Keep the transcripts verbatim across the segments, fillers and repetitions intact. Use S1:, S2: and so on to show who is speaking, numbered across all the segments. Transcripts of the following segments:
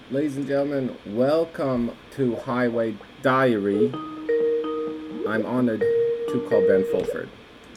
S1: Ladies and gentlemen, welcome to Highway Diary. I'm honored to call Ben Fulford.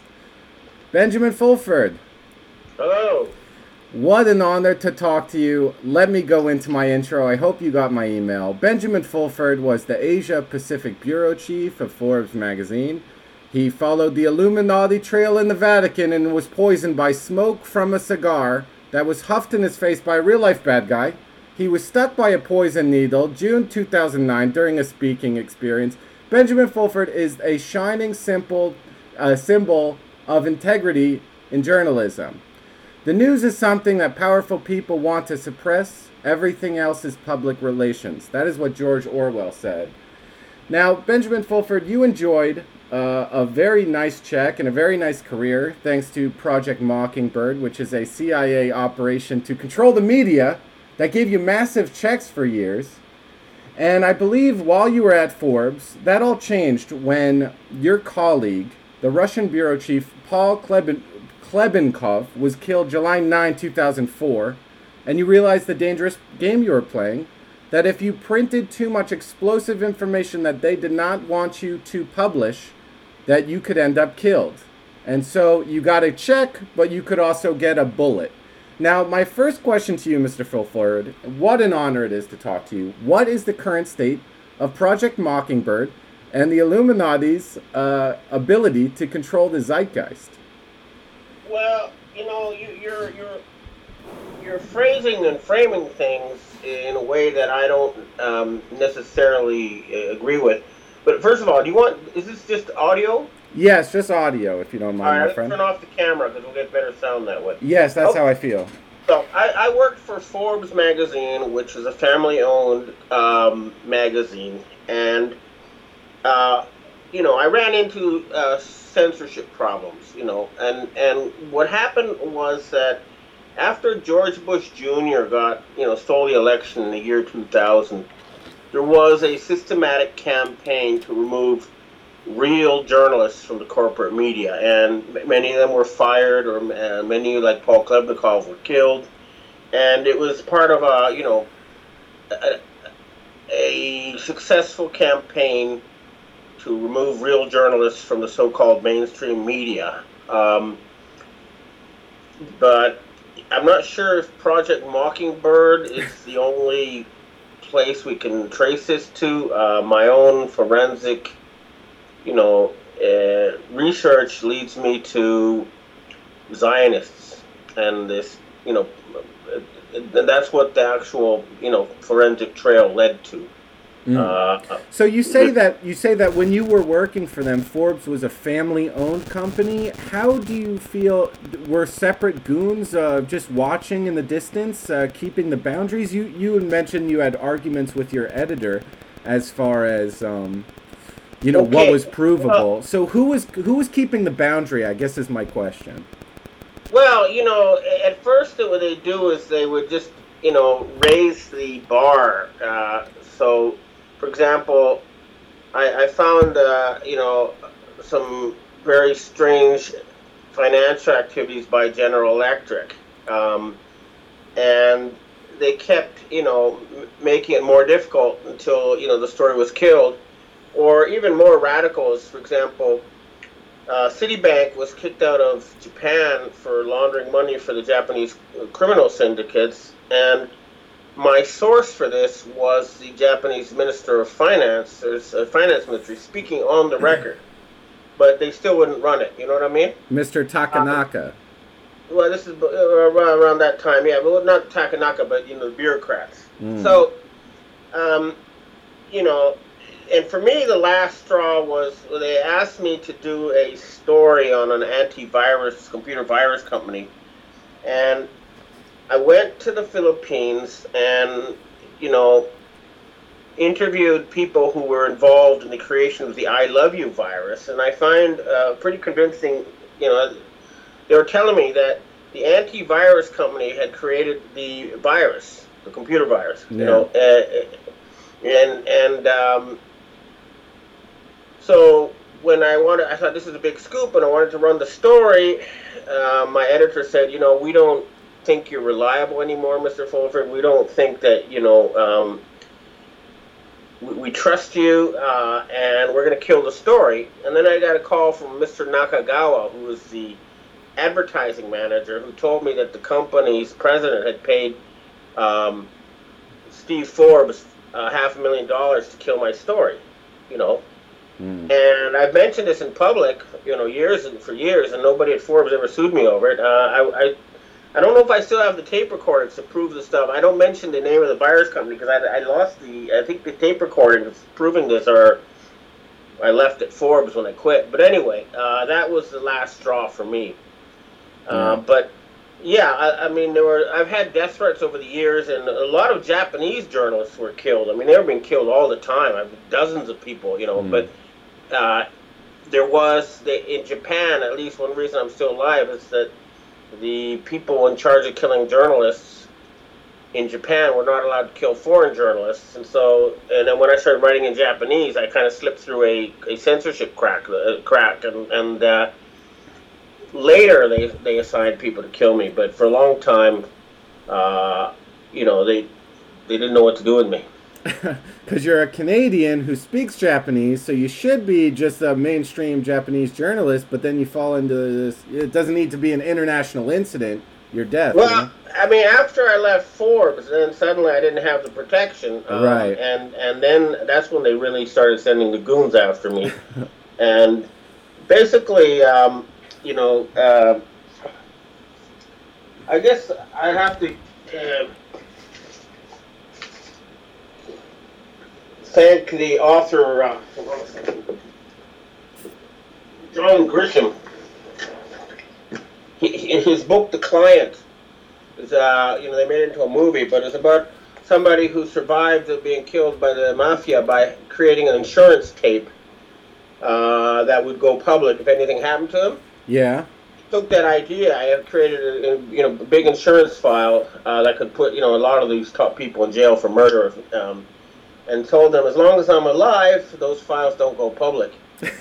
S1: Benjamin Fulford.
S2: Hello.
S1: What an honor to talk to you. Let me go into my intro. I hope you got my email. Benjamin Fulford was the Asia Pacific Bureau Chief of Forbes magazine. He followed the Illuminati trail in the Vatican and was poisoned by smoke from a cigar that was huffed in his face by a real-life bad guy. He was stuck by a poison needle June two thousand nine during a speaking experience. Benjamin Fulford is a shining simple, uh, symbol of integrity in journalism. The news is something that powerful people want to suppress. Everything else is public relations. That is what George Orwell said. Now, Benjamin Fulford, you enjoyed uh, a very nice check and a very nice career thanks to Project Mockingbird, which is a C I A operation to control the media that gave you massive checks for years. And I believe while you were at Forbes, that all changed when your colleague, the Russian bureau chief Paul Kleben, Klebenkov, was killed July ninth, two thousand four, and you realized the dangerous game you were playing, that if you printed too much explosive information that they did not want you to publish, that you could end up killed. And so you got a check, but you could also get a bullet. Now, my first question to you, Mister Fulford, what an honor it is to talk to you. What is the current state of Project Mockingbird and the Illuminati's uh, ability to control the zeitgeist?
S2: Well, you know, you, you're you're you're phrasing and framing things in a way that I don't um, necessarily uh, agree with. But first of all, do you want? Is this just audio?
S1: Yes, just audio, if you don't mind,
S2: All right,
S1: my
S2: let's
S1: friend.
S2: turn off the camera because we'll get better sound that way.
S1: Yes, that's
S2: Okay.
S1: how I feel.
S2: So I, I worked for Forbes magazine, which is a family-owned um, magazine, and uh, you know I ran into uh, censorship problems. You know, and and what happened was that after George Bush Junior got you know stole the election in the year two thousand, there was a systematic campaign to remove real journalists from the corporate media, and many of them were fired, or uh, many, like Paul Klebnikov, were killed. And it was part of a, you know, a, a successful campaign to remove real journalists from the so-called mainstream media. Um, but I'm not sure if Project Mockingbird is the only place we can trace this to. Uh, my own forensic you know, uh, research leads me to Zionists, and this, you know, uh, that's what the actual, you know, forensic trail led to.
S1: Mm. Uh, so you say that you say that when you were working for them, Forbes was a family-owned company. How do you feel? Were separate goons uh, just watching in the distance, uh, keeping the boundaries? You you mentioned you had arguments with your editor as far as. Um, You know,
S2: okay.
S1: what was provable.
S2: Well,
S1: so who was who was keeping the boundary, I guess, is my question.
S2: Well, you know, at first what they do is they would just, you know, raise the bar. Uh, so, for example, I, I found, uh, you know, some very strange financial activities by General Electric. Um, and they kept, you know, m- making it more difficult until, you know, the story was killed. Or even more radical is, for example, uh, Citibank was kicked out of Japan for laundering money for the Japanese criminal syndicates, and my source for this was the Japanese Minister of Finance, there's a finance ministry, speaking on the record, but they still wouldn't run it, you know what I mean?
S1: Mister Takanaka.
S2: Um, well, this is around that time, yeah, but not Takanaka, but, you know, the bureaucrats. Mm. So, um, you know, and for me, the last straw was they asked me to do a story on an antivirus, computer virus company. And I went to the Philippines and, you know, interviewed people who were involved in the creation of the I Love You virus. And I find uh, pretty convincing, you know, they were telling me that the antivirus company had created the virus, the computer virus, yeah. you know, uh, and, and, um, So when I wanted, I thought this is a big scoop, and I wanted to run the story. Uh, my editor said, you know, we don't think you're reliable anymore, Mister Fulford. We don't think that, you know, um, we, we trust you, uh, and we're going to kill the story. And then I got a call from Mister Nakagawa, who was the advertising manager, who told me that the company's president had paid um, Steve Forbes uh, half a million dollars to kill my story, you know. Mm. And I've mentioned this in public, you know, years and for years, and nobody at Forbes ever sued me over it. Uh, I, I, I don't know if I still have the tape recordings to prove the stuff. I don't mention the name of the buyer's company because I, I lost the, I think the tape recordings proving this, or I left at Forbes when I quit. But anyway, uh, that was the last straw for me. Uh, but yeah, I, I mean, there were. I've had death threats over the years, and a lot of Japanese journalists were killed. I mean, they were being killed all the time. I've dozens of people, you know. Mm. But uh, there was the, in Japan, at least one reason I'm still alive is that the people in charge of killing journalists in Japan were not allowed to kill foreign journalists, and so. And then when I started writing in Japanese, I kind of slipped through a, a censorship crack, uh, crack, and and. Uh, Later, they they assigned people to kill me, but for a long time, uh, you know, they they didn't know what to do with me.
S1: Because you're a Canadian who speaks Japanese, so you should be just a mainstream Japanese journalist, but then you fall into this, it doesn't need to be an international incident, you're deaf.
S2: Well,
S1: you know?
S2: I mean, after I left Forbes, then suddenly I didn't have the protection. Um,
S1: right.
S2: And, and then that's when they really started sending the goons after me. And basically... Um, You know, uh, I guess I have to uh, thank the author, uh, John Grisham. He, in his book, The Client, is, uh, you know, they made it into a movie, but it's about somebody who survived being killed by the mafia by creating an insurance tape uh, that would go public if anything happened to him.
S1: Yeah.
S2: Took that idea. I have created a, a you know a big insurance file uh, that could put you know a lot of these top people in jail for murder, um, and told them as long as I'm alive, those files don't go public.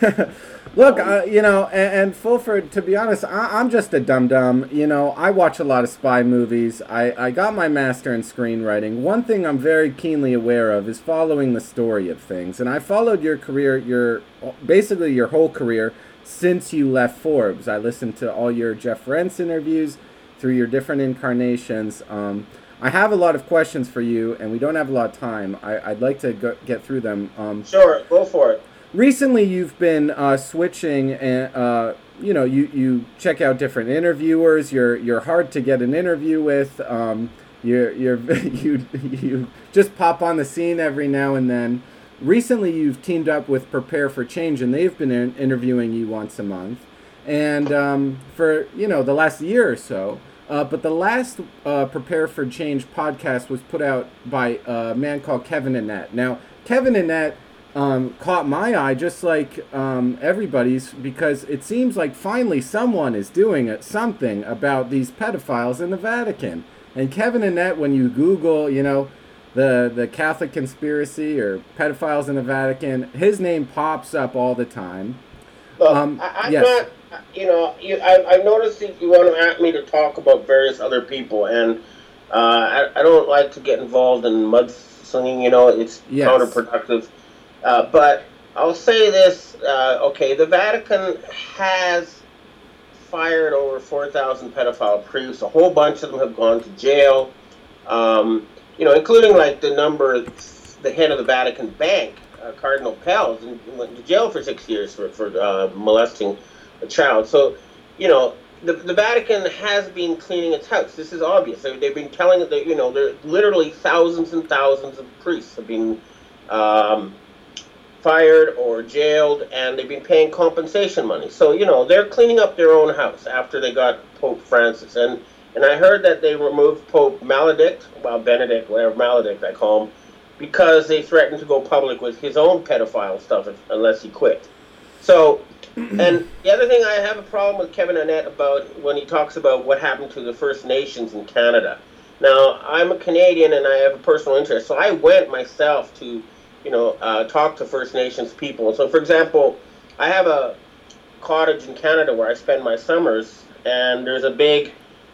S1: Look, uh, you know, and, and Fulford, to be honest, I, I'm just a dum-dum. You know, I watch a lot of spy movies. I, I got my master in screenwriting. One thing I'm very keenly aware of is following the story of things. And I followed your career, your basically your whole career, since you left Forbes. I listened to all your Jeff Rense interviews through your different incarnations. Um, I have a lot of questions for you, and we don't have a lot of time. I, I'd like to go, get through them. Um,
S2: sure, go for it.
S1: Recently, you've been uh, switching, and uh, you know, you, you check out different interviewers. You're you're hard to get an interview with. Um, you're you're you you just pop on the scene every now and then. Recently, you've teamed up with Prepare for Change, and they've been in- interviewing you once a month, and um, for you know the last year or so. Uh, but the last uh, Prepare for Change podcast was put out by a man called Kevin Annett. Now, Kevin Annett um, caught my eye, just like um, everybody's, because it seems like finally someone is doing it, something about these pedophiles in the Vatican. And Kevin Annett, when you Google, you know. The the Catholic conspiracy or pedophiles in the Vatican, his name pops up all the time.
S2: Look, um, I, I'm yes. not, you know, you, I, I noticed that you want to ask me to talk about various other people, and uh, I, I don't like to get involved in mudslinging, you know, it's yes. counterproductive. Uh, but I'll say this, uh, okay, the Vatican has fired over four thousand pedophile priests. A whole bunch of them have gone to jail. Um... You know, including like the number, the head of the Vatican Bank, uh, Cardinal Pell, went to jail for six years for for uh, molesting a child. So, you know, the the Vatican has been cleaning its house. This is obvious. They, they've been telling it that you know, there literally thousands and thousands of priests have been um, fired or jailed, and they've been paying compensation money. So, you know, they're cleaning up their own house after they got Pope Francis. And And I heard that they removed Pope Maledict, well, Benedict, whatever, Maledict I call him, because they threatened to go public with his own pedophile stuff if, unless he quit. So, and the other thing I have a problem with Kevin Annett about when he talks about what happened to the First Nations in Canada. Now, I'm a Canadian and I have a personal interest, so I went myself to, you know, uh, talk to First Nations people. So, for example, I have a cottage in Canada where I spend my summers, and there's a big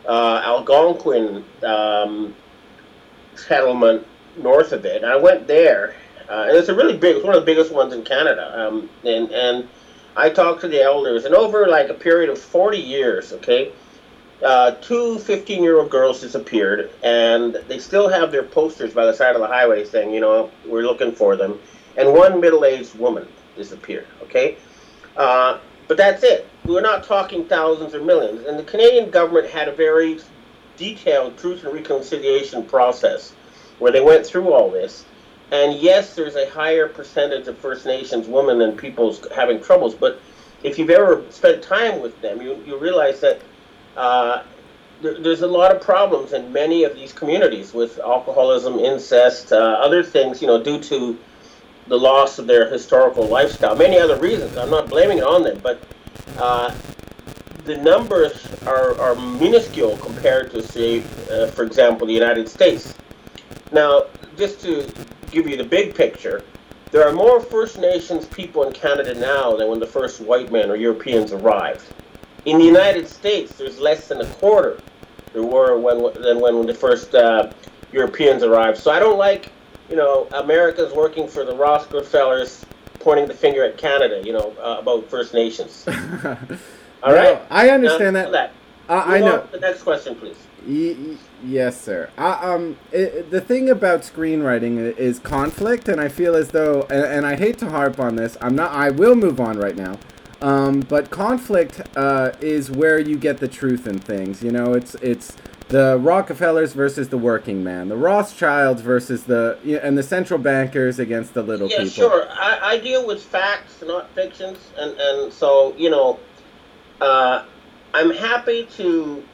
S2: uh, Algonquin um, settlement north of it. And I went there, uh, and it's a really big, it's one of the biggest ones in Canada. Um, and and I talked to the elders, and over like a period of forty years, okay, uh, two fifteen-year-old girls disappeared, and they still have their posters by the side of the highway saying, you know, we're looking for them. And one middle-aged woman disappeared, okay? Uh, but that's it. We're not talking thousands or millions. And the Canadian government had a very detailed truth and reconciliation process where they went through all this. And yes, there's a higher percentage of First Nations women and people's having troubles, but if you've ever spent time with them, you, you realize that uh, there, there's a lot of problems in many of these communities with alcoholism, incest, uh, other things, you know, due to the loss of their historical lifestyle, many other reasons. I'm not blaming it on them, but uh, the numbers are, are minuscule compared to, say, uh, for example, the United States. Now, just to give you the big picture, there are more First Nations people in Canada now than when the first white men or Europeans arrived. In the United States, there's less than a quarter there were when than when the first uh, Europeans arrived. So I don't like, you know, Americans working for the Rockefellers pointing the finger at Canada, you know, uh, about First Nations. All no, right?
S1: I understand now, that. that. Uh, I know.
S2: The next question, please.
S1: Y- yes, sir. Uh, um, it, the thing about screenwriting is conflict, and I feel as though, and, and I hate to harp on this, I'm not. I will move on right now. Um, but conflict uh, is where you get the truth in things. You know, it's it's. The Rockefellers versus the working man, the Rothschilds versus the, and the central bankers against the little
S2: yeah,
S1: people.
S2: Yeah, sure. I, I deal with facts, not fictions, and, and so, you know, uh, I'm happy to,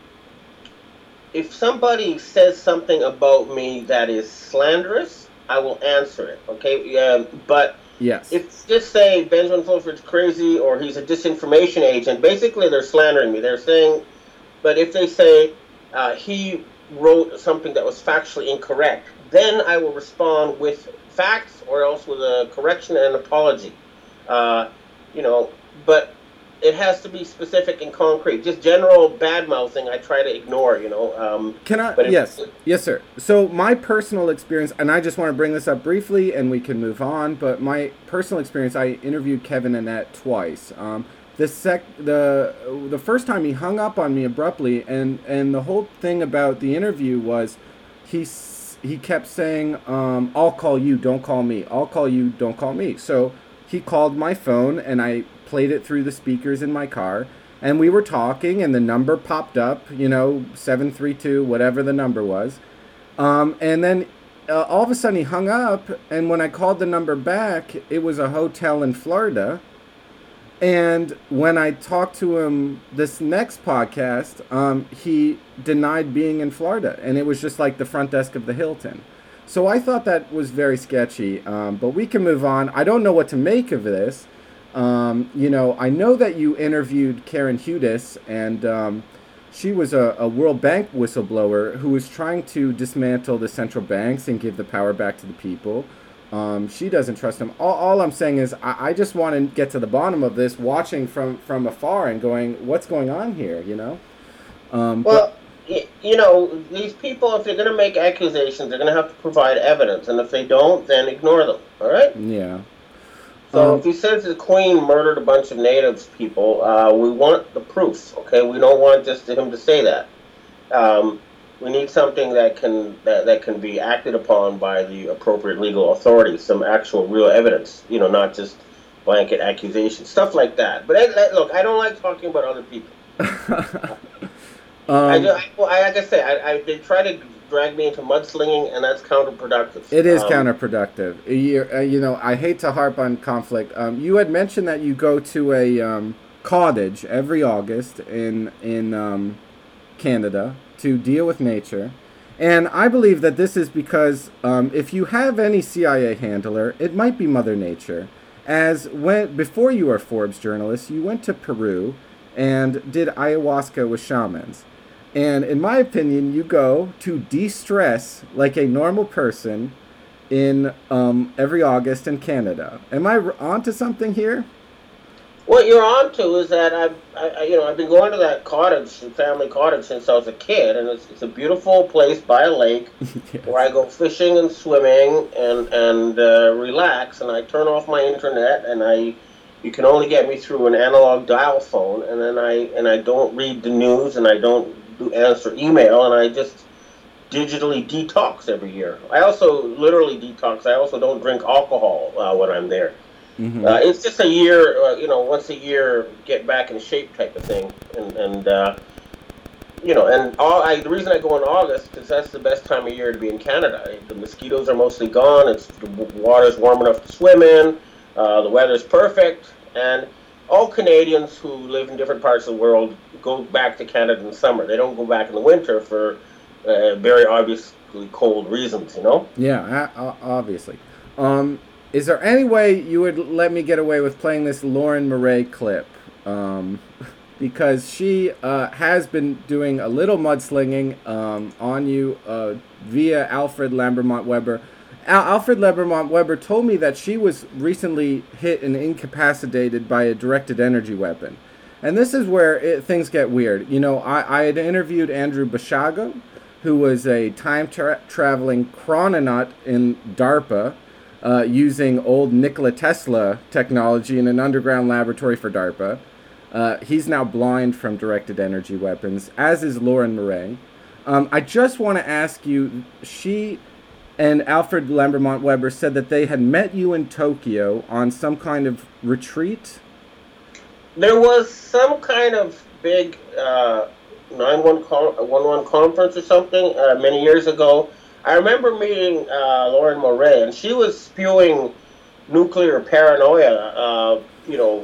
S2: if somebody says something about me that is slanderous, I will answer it, okay? Yeah, but
S1: yes.
S2: If just say Benjamin Fulford's crazy or he's a disinformation agent, basically they're slandering me. They're saying, but if they say, Uh, he wrote something that was factually incorrect, then I will respond with facts or else with a correction and an apology. Uh, you know, but it has to be specific and concrete. Just general bad-mouthing I try to ignore, you know. Um,
S1: Can I? Yes. It, yes, sir. So my personal experience, and I just want to bring this up briefly and we can move on, but my personal experience, I interviewed Kevin Annett twice. Um, The sec the the first time he hung up on me abruptly, and, and the whole thing about the interview was he he kept saying, um, "I'll call you, don't call me. I'll call you, don't call me." So he called my phone, and I played it through the speakers in my car, and we were talking, and the number popped up, you know, seven three two, whatever the number was, um, and then uh, all of a sudden he hung up, and when I called the number back, it was a hotel in Florida. And when I talked to him this next podcast, um, he denied being in Florida. And it was just like the front desk of the Hilton. So I thought that was very sketchy. Um, but we can move on. I don't know what to make of this. Um, you know, I know that you interviewed Karen Hudes, and um, she was a, a World Bank whistleblower who was trying to dismantle the central banks and give the power back to the people. Um, she doesn't trust him. All, all I'm saying is I, I just want to get to the bottom of this, watching from, from afar and going, what's going on here, you know? Um,
S2: well, but, you know, these people, if they're going to make accusations, they're going to have to provide evidence. And if they don't, then ignore them, all right?
S1: Yeah.
S2: So
S1: um,
S2: if he says the Queen murdered a bunch of Natives people, uh, we want the proofs, okay? We don't want just him to say that. Um... We need something that can that, that can be acted upon by the appropriate legal authorities, some actual real evidence, you know, not just blanket accusations, stuff like that. But I, look, I don't like talking about other people. um, I, I, I, like I say, I, I, they try to drag me into mudslinging, and that's counterproductive.
S1: It is
S2: um,
S1: counterproductive. You, uh, you know, I hate to harp on conflict. Um, you had mentioned that you go to a um, cottage every August in in um, Canada to deal with nature. And I believe that this is because um, if you have any C I A handler, it might be Mother Nature. As when before you were Forbes journalist, you went to Peru and did ayahuasca with shamans. And in my opinion, you go to de-stress like a normal person in um, every August in Canada. Am I onto something here?
S2: What you're on to is that I've, I, you know, I've been going to that cottage, family cottage, since I was a kid, and it's, it's a beautiful place by a lake yes. where I go fishing and swimming and and uh, relax. And I turn off my internet, and I, you can only get me through an analog dial phone, and then I and I don't read the news, and I don't do, answer email, and I just digitally detox every year. I also literally detox. I also don't drink alcohol uh, when I'm there. Mm-hmm. Uh, it's just a year, uh, you know, once a year, get back in shape type of thing, and and uh, you know, and all. I, the reason I go in August is that's the best time of year to be in Canada. The mosquitoes are mostly gone. It's the water's warm enough to swim in. Uh, the weather's perfect, and all Canadians who live in different parts of the world go back to Canada in the summer. They don't go back in the winter for uh, very obviously cold reasons, you know.
S1: Yeah, obviously. Um. Is there any way you would let me get away with playing this Lauren Murray clip? Um, because she uh, has been doing a little mudslinging um, on you uh, via Alfred Lambermont Weber. Al- Alfred Lambermont Weber told me that she was recently hit and incapacitated by a directed energy weapon. And this is where it, things get weird. You know, I, I had interviewed Andrew Bashago, who was a time-traveling tra- chrononaut in DARPA, Uh, using old Nikola Tesla technology in an underground laboratory for DARPA. Uh, he's now blind from directed energy weapons, as is Lauren Murray. Um, I just want to ask you, she and Alfred Lambermont Weber said that they had met you in Tokyo on some kind of retreat?
S2: There was some kind of big uh, nine one one conference or something uh, many years ago. I remember meeting uh, Lauren Murray, and she was spewing nuclear paranoia, uh, you know,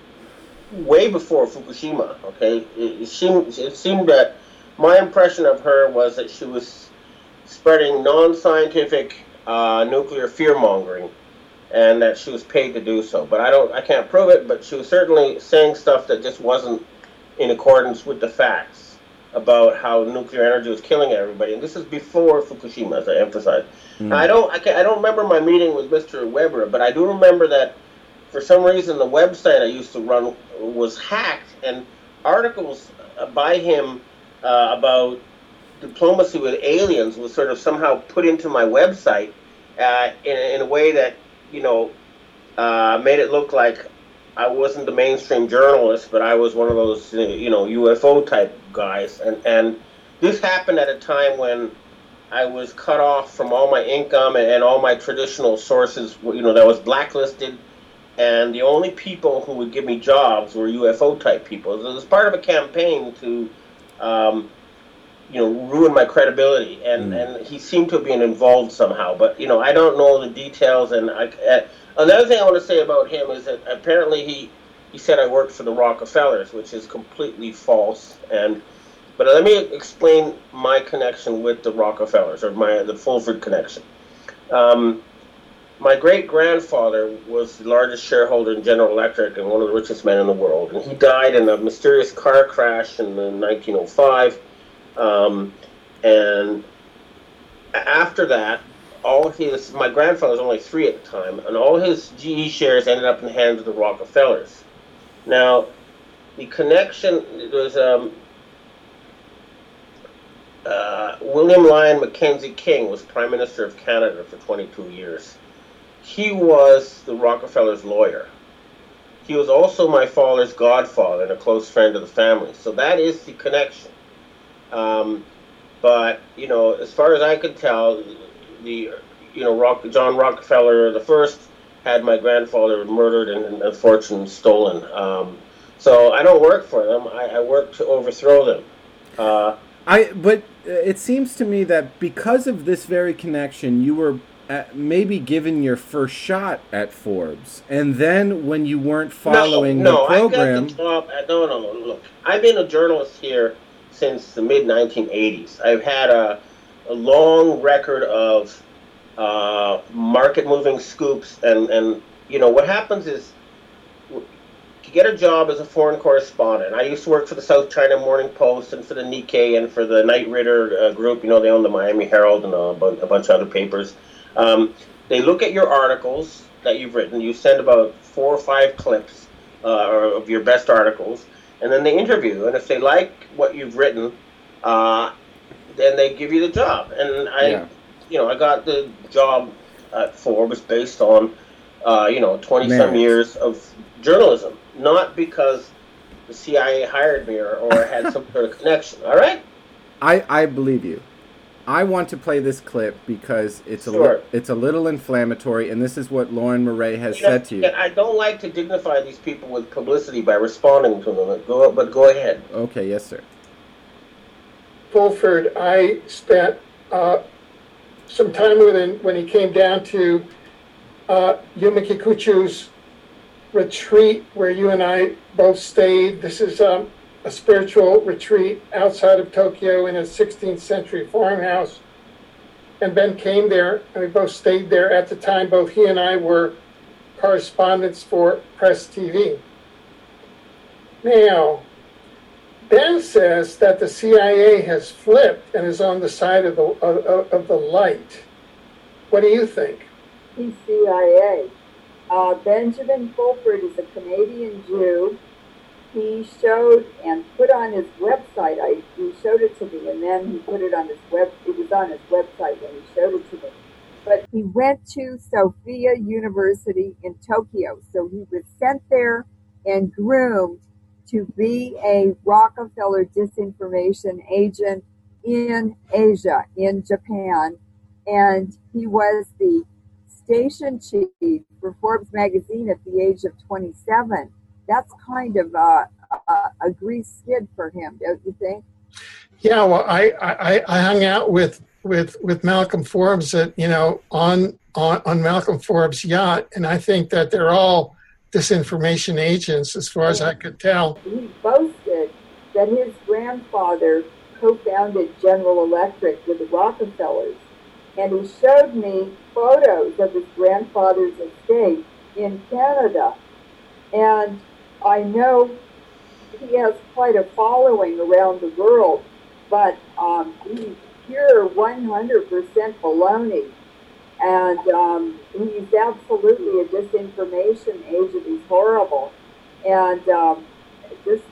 S2: way before Fukushima, okay? It, it, seemed, it seemed that my impression of her was that she was spreading non-scientific uh, nuclear fear-mongering, and that she was paid to do so. But I don't, I can't prove it, but she was certainly saying stuff that just wasn't in accordance with the facts about how nuclear energy was killing everybody, and this is before Fukushima, as I emphasized. Mm. I don't, I, can't, I don't remember my meeting with Mister Weber, but I do remember that for some reason the website I used to run was hacked, and articles by him uh, about diplomacy with aliens was sort of somehow put into my website uh, in, in a way that, you know, uh, made it look like I wasn't the mainstream journalist, but I was one of those, you know, U F O type guys. And, and this happened at a time when I was cut off from all my income and, and all my traditional sources, you know, that was blacklisted. And the only people who would give me jobs were U F O type people. So it was part of a campaign to, um, you know, ruin my credibility. And, mm. and he seemed to have been involved somehow. But, you know, I don't know the details. And I... I Another thing I want to say about him is that apparently he, he said I worked for the Rockefellers, which is completely false. And but let me explain my connection with the Rockefellers, or my the Fulford connection. Um, my great grandfather was the largest shareholder in General Electric and one of the richest men in the world, and he died in a mysterious car crash in nineteen oh five. Um, and after that, all his, my grandfather was only three at the time, and all his G E shares ended up in the hands of the Rockefellers. Now, the connection, was um, uh, William Lyon Mackenzie King was Prime Minister of Canada for twenty-two years. He was the Rockefellers' lawyer. He was also my father's godfather and a close friend of the family. So that is the connection. Um, but, you know, as far as I could tell, the, you know, Rock, John Rockefeller the first had my grandfather murdered and, and a fortune stolen. Um, so I don't work for them. I, I work to overthrow them. Uh,
S1: I but it seems to me that because of this very connection, you were at maybe given your first shot at Forbes, and then when you weren't following
S2: no, no,
S1: the program,
S2: I got the job. At, no, no, no. Look, I've been a journalist here since the mid nineteen eighties. I've had a a long record of uh, market-moving scoops, and, and you know what happens is to get a job as a foreign correspondent. I used to work for the South China Morning Post and for the Nikkei and for the Knight Ridder uh, group. You know, they own the Miami Herald and a, a bunch of other papers. Um, they look at your articles that you've written. You send about four or five clips, uh, or of your best articles, and then they interview you. And if they like what you've written, uh, then they give you the job. And I, yeah. you know, I got the job at Forbes based on, uh, you know, twenty some years of journalism, not because the C I A hired me or, or had some sort of connection. All right.
S1: I, I believe you. I want to play this clip because it's sure. a li- it's a little inflammatory, and this is what Lauren Murray has you know, said to you.
S2: I don't like to dignify these people with publicity by responding to them. Go, but go ahead.
S1: Okay, yes, sir.
S3: Fulford, I spent uh, some time with him when he came down to uh, Yumi Kikuchu's retreat, where you and I both stayed. This is um, a spiritual retreat outside of Tokyo in a sixteenth century farmhouse. And Ben came there, and we both stayed there. At the time, both he and I were correspondents for Press T V. Now, Ben says that the C I A has flipped and is on the side of the of, of the light. What do you think?
S4: He's C I A. Uh, Benjamin Fulford is a Canadian Jew. He showed and put on his website. I he showed it to me, and then he put it on his web. It was on his website when he showed it to me. But he went to Sophia University in Tokyo, so he was sent there and groomed to be a Rockefeller disinformation agent in Asia, in Japan, and he was the station chief for Forbes magazine at the age of twenty-seven. That's kind of a, a, a grease skid for him, don't you think?
S3: Yeah, well, I, I, I hung out with, with, with Malcolm Forbes at, you know, on, on on Malcolm Forbes' yacht, and I think that they're all disinformation agents, as far as I could tell.
S4: He boasted that his grandfather co-founded General Electric with the Rockefellers, and he showed me photos of his grandfather's estate in Canada. And I know he has quite a following around the world, but um, he's pure one hundred percent baloney. And um, he's absolutely a disinformation agent. He's horrible. And um, just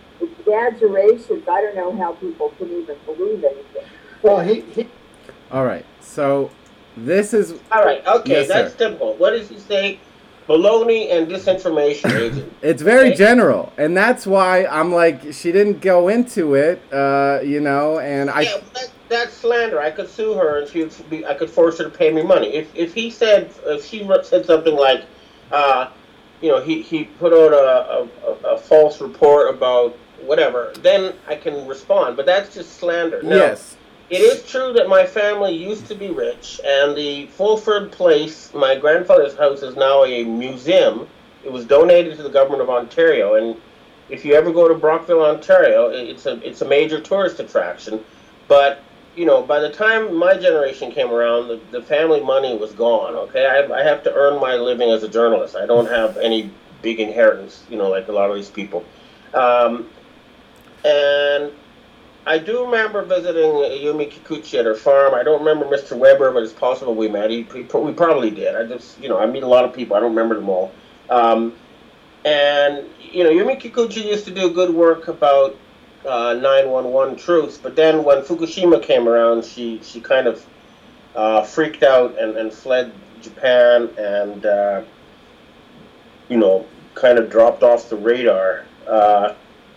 S4: exaggerations. I don't know how people can even believe anything.
S3: Well, he... he...
S1: All right. So this is...
S2: All right. Okay,
S1: yes,
S2: that's
S1: sir.
S2: simple. What does he say? Baloney and disinformation agent.
S1: It's very
S2: okay.
S1: general, and that's why I'm like, she didn't go into it, uh, you know, and I...
S2: Yeah, that, that's slander. I could sue her, and she would be, I could force her to pay me money. If if he said, if she said something like, uh, you know, he, he put out a, a, a false report about whatever, then I can respond, but that's just slander. Now,
S1: yes.
S2: It is true that my family used to be rich, and the Fulford Place, my grandfather's house, is now a museum. It was donated to the government of Ontario, and if you ever go to Brockville, Ontario, it's a it's a major tourist attraction. But, you know, by the time my generation came around, the, the family money was gone, okay? I, I have to earn my living as a journalist. I don't have any big inheritance, you know, like a lot of these people. Um, and... I do remember visiting Yumi Kikuchi at her farm. I don't remember Mister Weber, but it's possible we met. He, he, we probably did. I just, you know, I meet a lot of people. I don't remember them all. Um, and, you know, Yumi Kikuchi used to do good work about uh, nine one one truths, but then when Fukushima came around, she, she kind of uh, freaked out and, and fled Japan and, uh, you know, kind of dropped off the radar. Uh,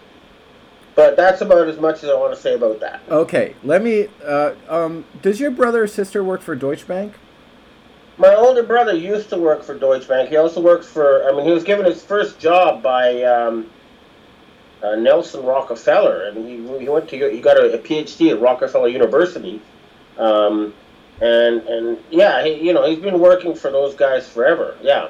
S2: But that's about as much as I want to say about that.
S1: Okay, let me, uh, um, does your brother or sister work for Deutsche Bank?
S2: My older brother used to work for Deutsche Bank. He also works for, I mean, he was given his first job by um, uh, Nelson Rockefeller, and he, he went to, he got a, a PhD at Rockefeller University. Um, and, and yeah, he, you know, he's been working for those guys forever, yeah.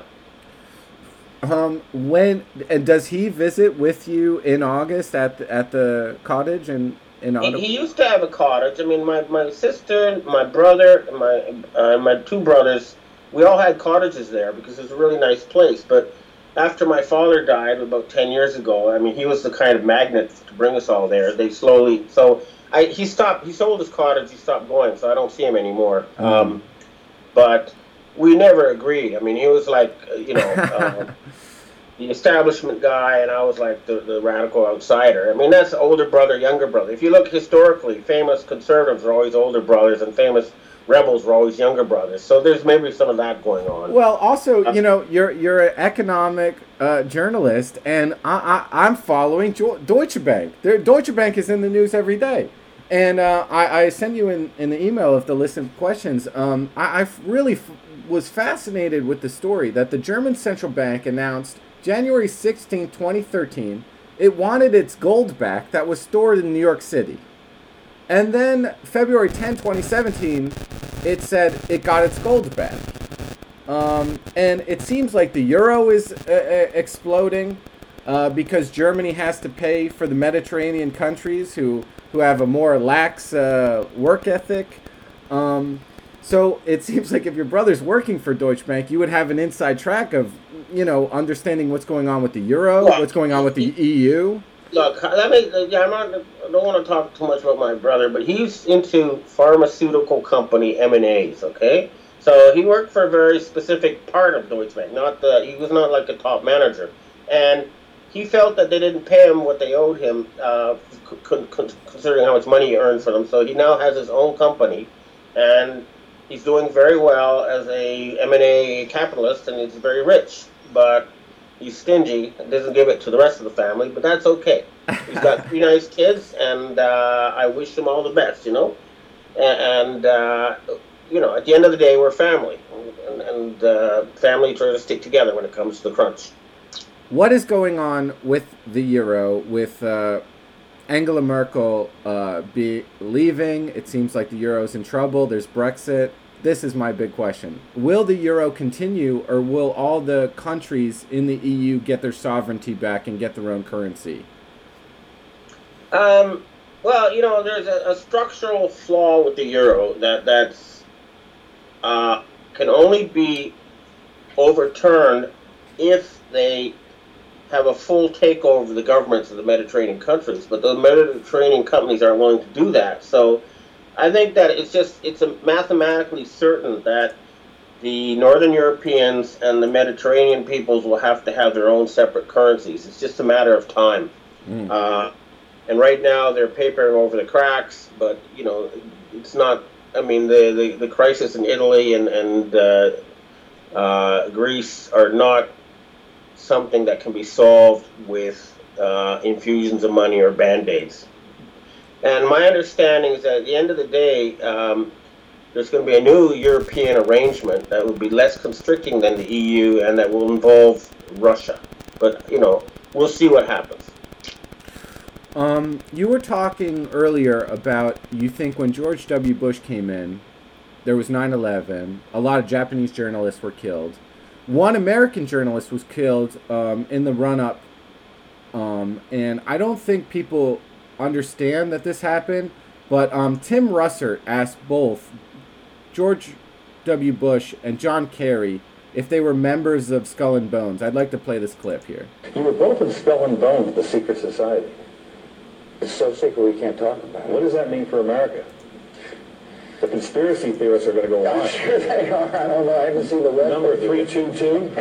S1: Um, when and does he visit with you in August at the, at the cottage in in
S2: Ottawa? He, he used to have a cottage. I mean, my, my sister, my brother, my uh, my two brothers, we all had cottages there because it was a really nice place. But after my father died about ten years ago, I mean, he was the kind of magnet to bring us all there. They slowly so I he stopped. He sold his cottage. He stopped going, so I don't see him anymore. Mm-hmm. Um, but. We never agreed. I mean, he was like, you know, uh, the establishment guy, and I was like the, the radical outsider. I mean, that's older brother, younger brother. If you look historically, famous conservatives are always older brothers, and famous rebels were always younger brothers. So there's maybe some of that going on.
S1: Well, also, you know, you're you're an economic uh, journalist, and I, I, I'm following Deutsche Bank. Their, Deutsche Bank is in the news every day. And uh, I, I send you in, in the email of the list of questions. Um, I, I really f- was fascinated with the story that the German central bank announced January sixteenth, twenty thirteen, it wanted its gold back that was stored in New York City. And then February tenth, twenty seventeen, it said it got its gold back. Um, and it seems like the euro is uh, exploding uh, because Germany has to pay for the Mediterranean countries who, who have a more lax uh, work ethic. Um, so it seems like if your brother's working for Deutsche Bank, you would have an inside track of, you know, understanding what's going on with the euro,
S2: Look,
S1: what's going on with the E U.
S2: Look, let me. Yeah, I'm not. I don't want to talk too much about my brother, but he's into pharmaceutical company M and A's. Okay, so he worked for a very specific part of Deutsche Bank. Not the. He was not like a top manager, and he felt that they didn't pay him what they owed him, uh, con- con- considering how much money he earned for them. So he now has his own company, and he's doing very well as a M and A capitalist, and he's very rich, but he's stingy and doesn't give it to the rest of the family, but that's okay. He's got three nice kids, and uh, I wish him all the best, you know? And, uh, you know, at the end of the day, we're family, and, and uh, family try to stick together when it comes to the crunch.
S1: What is going on with the euro, with uh, Angela Merkel uh, be leaving? It seems like the euro's in trouble. There's Brexit. This is my big question. Will the euro continue, or will all the countries in the E U get their sovereignty back and get their own currency?
S2: Um, well, you know, there's a, a structural flaw with the euro that that's uh, can only be overturned if they have a full takeover of the governments of the Mediterranean countries. But the Mediterranean companies aren't willing to do that. So I think that it's just, it's a mathematically certain that the Northern Europeans and the Mediterranean peoples will have to have their own separate currencies. It's just a matter of time. Mm. Uh, and right now they're papering over the cracks, but, you know, it's not, I mean, the, the, the crisis in Italy and, and uh, uh, Greece are not something that can be solved with uh, infusions of money or Band-Aids. And my understanding is that at the end of the day, um, there's going to be a new European arrangement that will be less constricting than the E U and that will involve Russia. But, you know, we'll see what happens.
S1: Um, you were talking earlier about, you think when George W. Bush came in, there was nine eleven, a lot of Japanese journalists were killed. One American journalist was killed um, in the run-up, um, and I don't think people understand that this happened, but um, Tim Russert asked both George W. Bush and John Kerry if they were members of Skull and Bones. I'd like to play this clip here.
S5: You were both in Skull and Bones, the secret society.
S6: It's so secret we can't talk about it.
S5: What does that mean for America? The conspiracy theorists are going to go on.
S6: I'm sure they are. I don't know. I haven't seen the rest.
S5: Number three two two.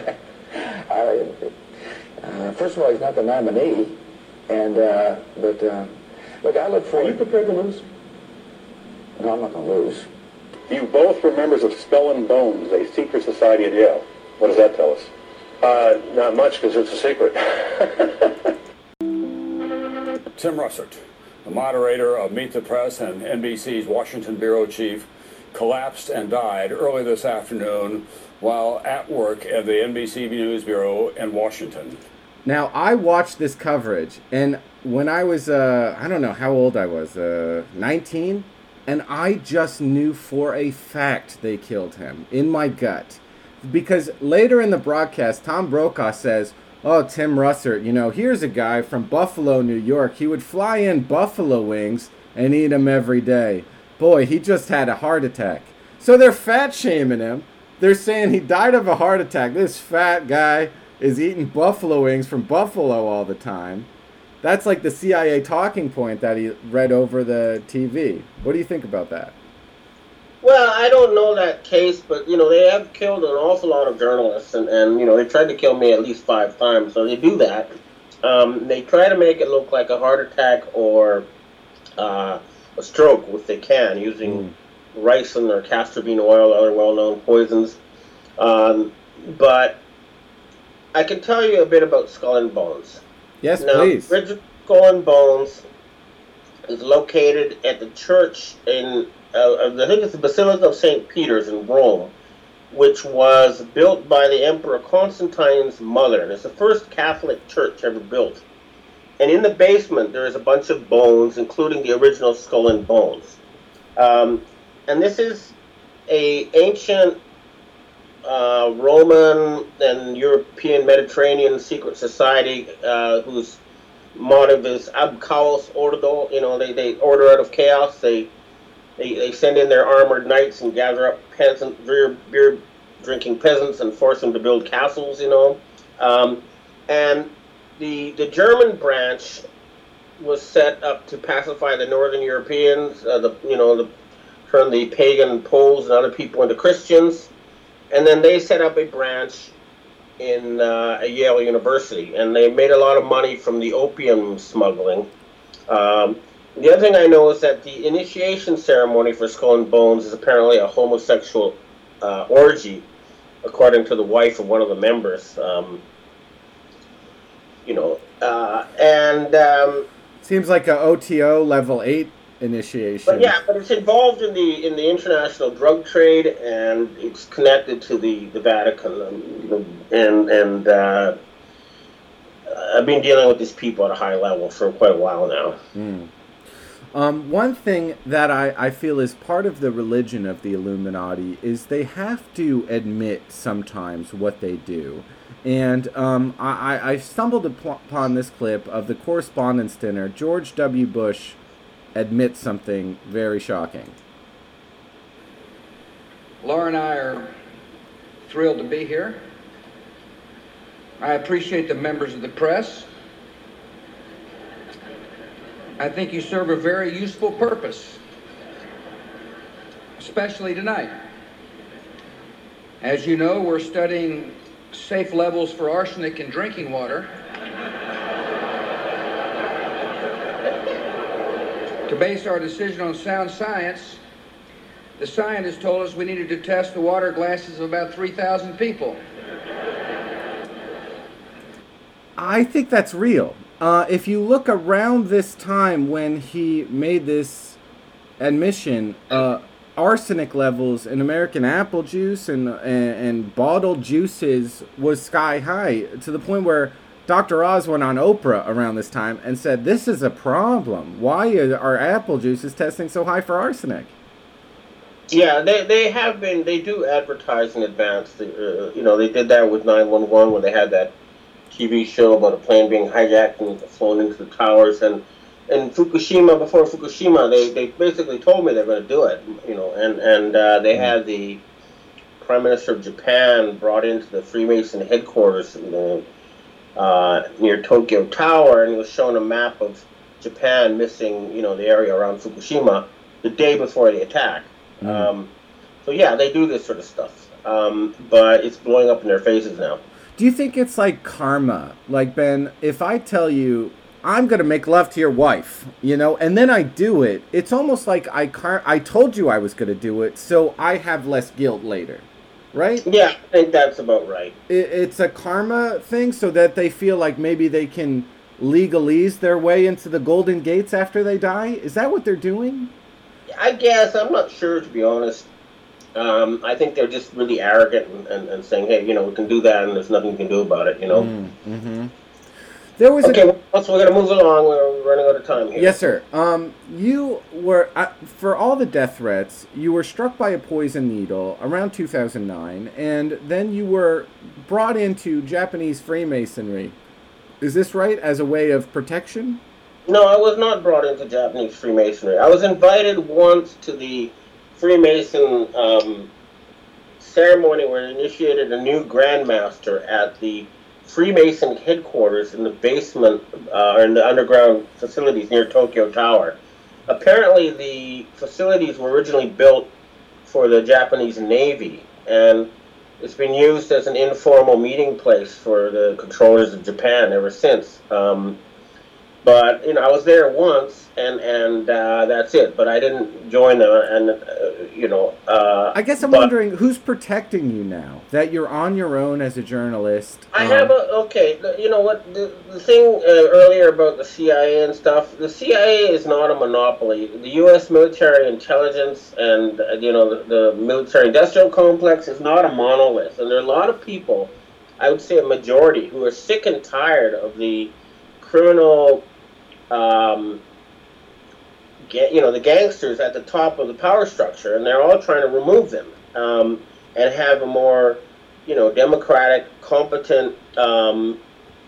S6: uh, First of all, he's not the nominee. And, uh, but, uh, look, I look forward...
S5: Are you prepared to lose?
S6: No, I'm not going to lose.
S5: You both were members of Skull and Bones, a secret society at Yale. What does that tell us?
S6: Uh, not much, because it's a secret.
S7: Tim Russert, the moderator of Meet the Press and N B C's Washington bureau chief, collapsed and died early this afternoon while at work at the N B C News Bureau in Washington.
S1: Now, I watched this coverage, and when I was, uh, I don't know how old I was, uh, nineteen, and I just knew for a fact they killed him, in my gut. Because later in the broadcast, Tom Brokaw says, oh, Tim Russert, you know, here's a guy from Buffalo, New York. He would fly in buffalo wings and eat them every day. Boy, he just had a heart attack. So they're fat shaming him. They're saying he died of a heart attack. This fat guy is eating buffalo wings from Buffalo all the time. That's like the C I A talking point that he read over the T V. What do you think about that?
S2: Well, I don't know that case, but you know they have killed an awful lot of journalists, and, and you know they tried to kill me at least five times. So they do that. Um, they try to make it look like a heart attack or uh, a stroke, if they can, using mm. ricin or castor bean oil, other well-known poisons. Um, but I can tell you a bit about Skull and Bones.
S1: Yes,
S2: now,
S1: please.
S2: Richard Skull and Bones is located at the church in, uh, I think it's the Basilica of Saint Peter's in Rome, which was built by the Emperor Constantine's mother. And it's the first Catholic church ever built. And in the basement, there is a bunch of bones, including the original Skull and Bones. Um, and this is a ancient uh, Roman and European Mediterranean secret society uh, whose motive is ab chaos ordo. You know, they, they order out of chaos. They They, they send in their armored knights and gather up peasant, beer, beer drinking peasants and force them to build castles, you know. Um, and the the German branch was set up to pacify the Northern Europeans, uh, the you know, the turn the pagan Poles and other people into Christians. And then they set up a branch in uh, Yale University, and they made a lot of money from the opium smuggling. Um, The other thing I know is that the initiation ceremony for Skull and Bones is apparently a homosexual uh, orgy, according to the wife of one of the members. Um, you know, uh, and um,
S1: seems like a O T O level eight initiation.
S2: But yeah, but it's involved in the in the international drug trade, and it's connected to the the Vatican, um, and and uh, I've been dealing with these people at a high level for quite a while now.
S1: Mm. Um, one thing that I, I feel is part of the religion of the Illuminati is they have to admit sometimes what they do. And um, I, I stumbled upon this clip of the Correspondents' Dinner. George W. Bush admits something very shocking.
S8: Laura and I are thrilled to be here. I appreciate the members of the press. I think you serve a very useful purpose, especially tonight. As you know, we're studying safe levels for arsenic in drinking water to base our decision on sound science. The scientists told us we needed to test the water glasses of about three thousand people.
S1: I think that's real. Uh, if you look around this time when he made this admission, uh, arsenic levels in American apple juice and, and and bottled juices was sky high, to the point where Doctor Oz went on Oprah around this time and said, "This is a problem. Why are apple juices testing so high for arsenic?"
S2: Yeah, they they have been. They do advertise in advance. Uh, you know, they did that with nine one one when they had that T V show about a plane being hijacked and flown into the towers, and and Fukushima, before Fukushima, they, they basically told me they're going to do it, you know, and and uh, they had the Prime Minister of Japan brought into the Freemason headquarters, you know, uh, near Tokyo Tower, and he was shown a map of Japan missing, you know, the area around Fukushima the day before the attack. Mm. Um, so yeah, they do this sort of stuff, um, but it's blowing up in their faces now.
S1: Do you think it's like karma? Like, Ben, if I tell you, I'm going to make love to your wife, you know, and then I do it, it's almost like I car- I told you I was going to do it, so I have less guilt later, right?
S2: Yeah, I think that's about right.
S1: It, it's a karma thing, so that they feel like maybe they can legalese their way into the Golden Gates after they die? Is that what they're doing?
S2: I guess. I'm not sure, to be honest. Um, I think they're just really arrogant and, and, and saying, hey, you know, we can do that and there's nothing you can do about it, you know?
S1: Mm-hmm. There was
S2: okay,
S1: a...
S2: well, so we're going to move along. We're running out of time here.
S1: Yes, sir. Um, you were, uh, for all the death threats, you were struck by a poison needle around two thousand nine, and then you were brought into Japanese Freemasonry. Is this right, as a way of protection?
S2: No, I was not brought into Japanese Freemasonry. I was invited once to the Freemason um, ceremony where they initiated a new Grand Master at the Freemason headquarters in the basement, uh, or in the underground facilities near Tokyo Tower. Apparently the facilities were originally built for the Japanese Navy, and it's been used as an informal meeting place for the controllers of Japan ever since. Um, but you know, I was there once, and and uh, that's it. But I didn't join them, and uh, you know. Uh,
S1: I guess I'm
S2: but
S1: wondering who's protecting you now that you're on your own as a journalist.
S2: I
S1: um,
S2: have a okay. You know what? The, the thing uh, earlier about the C I A and stuff. The C I A is not a monopoly. The U S military intelligence and uh, you know the, the military-industrial complex is not a monolith, and there are a lot of people. I would say a majority who are sick and tired of the criminal. Um, get, you know, the gangsters at the top of the power structure, and they're all trying to remove them um, and have a more, you know, democratic, competent um,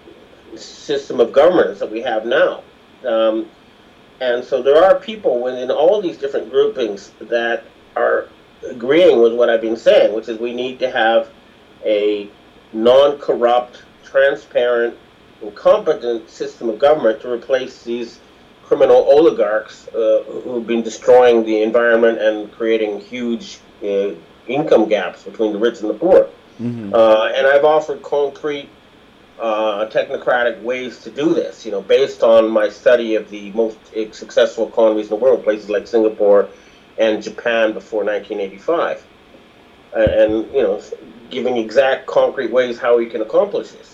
S2: system of governance that we have now. Um, and so there are people within all these different groupings that are agreeing with what I've been saying, which is we need to have a non-corrupt, transparent, and competent system of government to replace these criminal oligarchs uh, who've been destroying the environment and creating huge uh, income gaps between the rich and the poor.
S1: Mm-hmm.
S2: Uh, and I've offered concrete, uh, technocratic ways to do this, you know, based on my study of the most successful economies in the world, places like Singapore and Japan before nineteen eighty-five. And, and you know, giving exact concrete ways how we can accomplish this.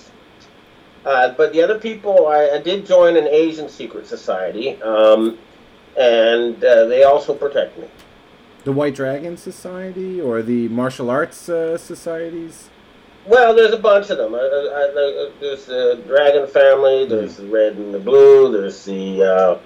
S2: Uh, but the other people, I, I did join an Asian secret society, um, and uh, they also protect me.
S1: The White Dragon Society or the martial arts uh, societies?
S2: Well, there's a bunch of them. I, I, I, there's the Dragon family, there's the Red and the Blue, there's the uh,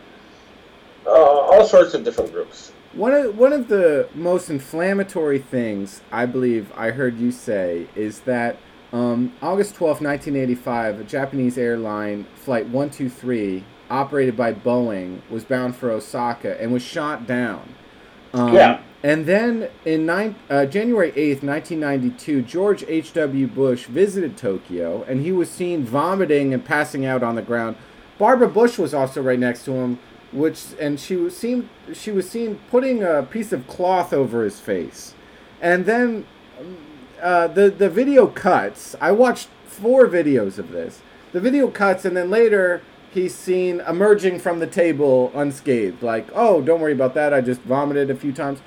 S2: uh, all sorts of different groups.
S1: One of, one of the most inflammatory things I believe I heard you say is that Um, August twelfth, nineteen eighty-five, a Japanese airline, Flight one two three, operated by Boeing, was bound for Osaka and was shot down. Um,
S2: yeah.
S1: And then in nine, uh, January eighth, nineteen ninety-two, George H W. Bush visited Tokyo, and he was seen vomiting and passing out on the ground. Barbara Bush was also right next to him, which and she was seen she was seen putting a piece of cloth over his face. And then Uh, the, the video cuts. I watched four videos of this. The video cuts, and then later he's seen emerging from the table unscathed. Like, oh, don't worry about that. I just vomited a few times.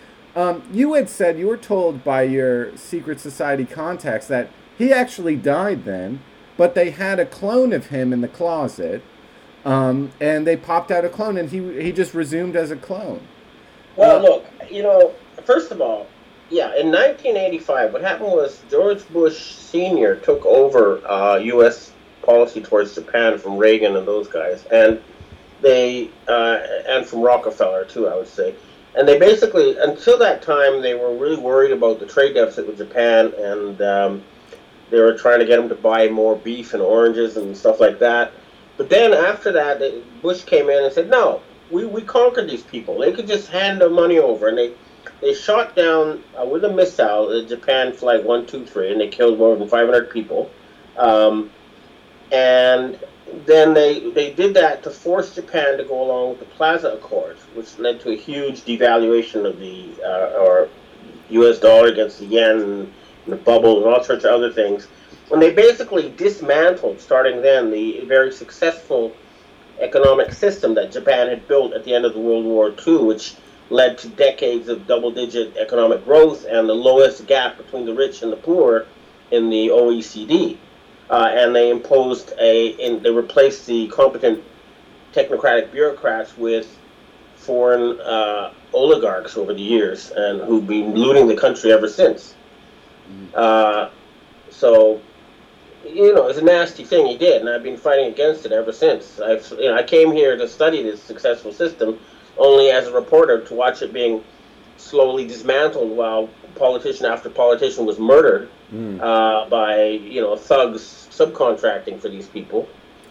S1: Um, you had said, you were told by your secret society contacts that he actually died then, but they had a clone of him in the closet, um, and they popped out a clone, and he, he just resumed as a clone.
S2: Well,
S1: uh,
S2: look, you know, first of all, yeah, in nineteen eighty-five, what happened was George Bush Senior took over uh, U S policy towards Japan from Reagan and those guys, and they uh, and from Rockefeller too, I would say. And they basically, until that time, they were really worried about the trade deficit with Japan, and um, they were trying to get them to buy more beef and oranges and stuff like that. But then after that, they, Bush came in and said, "No, we we conquered these people. They could just hand the money over," and they. They shot down uh, with a missile the Japan Flight one two three, and they killed more than five hundred people. Um, and then they they did that to force Japan to go along with the Plaza Accords, which led to a huge devaluation of the uh, or U S dollar against the yen and, and the bubble and all sorts of other things. And they basically dismantled, starting then, the very successful economic system that Japan had built at the end of the World War Two, which led to decades of double-digit economic growth and the lowest gap between the rich and the poor in the O E C D. Uh, and they imposed a, in, they replaced the competent technocratic bureaucrats with foreign uh, oligarchs over the years, and who've been looting the country ever since. Uh, so, you know, it's a nasty thing he did, and I've been fighting against it ever since. I've, you know, I came here to study this successful system, only as a reporter to watch it being slowly dismantled while politician after politician was murdered mm. uh, by, you know, thugs subcontracting for these people.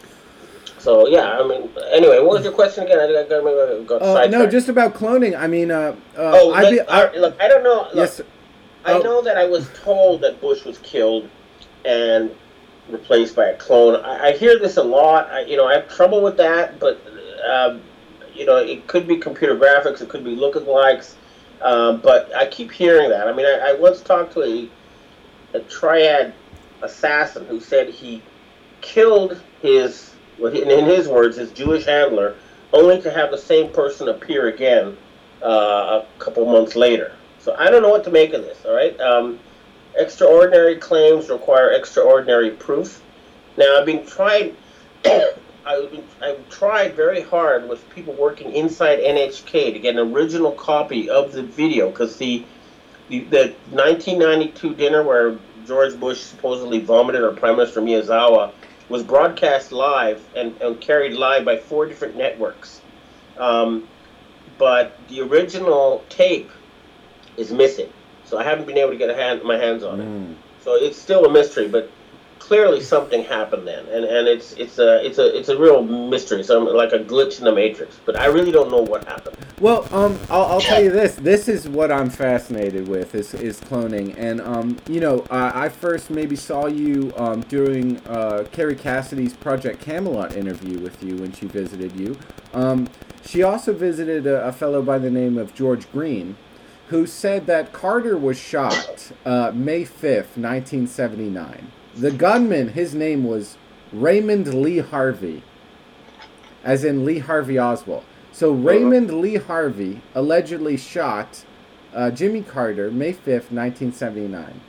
S2: So, yeah, I mean, anyway, what was your question again? I, I got, I got
S1: uh,
S2: sidetracked.
S1: No, just about cloning. I mean, uh, uh,
S2: oh,
S1: I'd
S2: look,
S1: be, I,
S2: I, look, I don't know. Look,
S1: yes,
S2: I
S1: oh.
S2: know that I was told that Bush was killed and replaced by a clone. I, I hear this a lot. I, you know, I have trouble with that, but... Um, You know, it could be computer graphics, it could be lookalikes. Um, but I keep hearing that. I mean, I, I once talked to a, a triad assassin who said he killed his, well, in his words, his Jewish handler, only to have the same person appear again uh, a couple months later. So I don't know what to make of this, all right? Um, extraordinary claims require extraordinary proof. Now, I've been trying, I've, been, I've tried very hard with people working inside N H K to get an original copy of the video, because the, the the nineteen ninety-two dinner where George Bush supposedly vomited, or Prime Minister Miyazawa, was broadcast live and, and carried live by four different networks. Um, but the original tape is missing, so I haven't been able to get a hand, my hands on it. Mm. So it's still a mystery, but clearly something happened then, and, and it's it's a it's a it's a real mystery, so like a glitch in the Matrix. But I really don't know what happened.
S1: Well, um, I'll, I'll tell you this. This is what I'm fascinated with is is cloning, and um, you know, uh, I first maybe saw you um during uh Carrie Cassidy's Project Camelot interview with you when she visited you. Um, she also visited a, a fellow by the name of George Green, who said that Carter was shot uh, May fifth, nineteen seventy-nine. The gunman, his name was Raymond Lee Harvey, as in Lee Harvey Oswald. So Raymond Lee Harvey allegedly shot uh, Jimmy Carter May fifth, nineteen seventy-nine.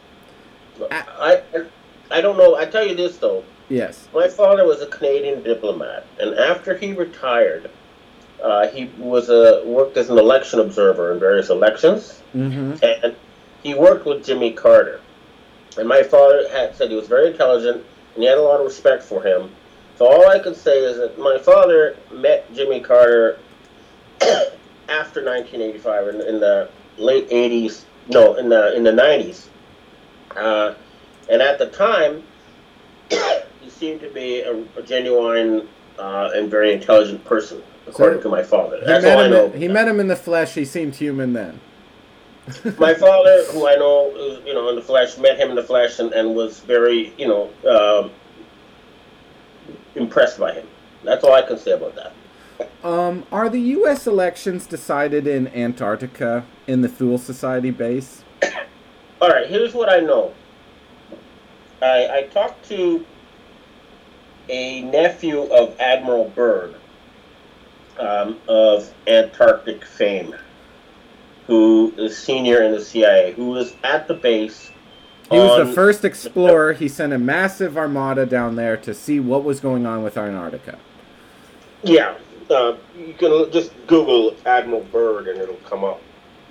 S2: I, I don't know. I tell you this, though.
S1: Yes.
S2: My father was a Canadian diplomat, and after he retired, uh, he was a, worked as an election observer in various elections, mm-hmm. and he worked with Jimmy Carter. And my father had said he was very intelligent, and he had a lot of respect for him. So all I can say is that my father met Jimmy Carter after nineteen eighty-five, in, in the late eighties, no, in the in the nineties. Uh, and at the time, he seemed to be a, a genuine uh, and very intelligent person, according so to my father. That's all I know.
S1: In, he met him in the flesh. He seemed human then.
S2: My father, who I know, you know, in the flesh, met him in the flesh and, and was very, you know, uh, impressed by him. That's all I can say about that.
S1: Um, are the U S elections decided in Antarctica, in the Thule Society base?
S2: All right, here's what I know. I, I talked to a nephew of Admiral Byrd, um, of Antarctic fame, who is senior in the C I A, who was at the base.
S1: He was the first explorer. He sent a massive armada down there to see what was going on with Antarctica.
S2: Yeah, uh, you can just Google Admiral Byrd and it'll come up.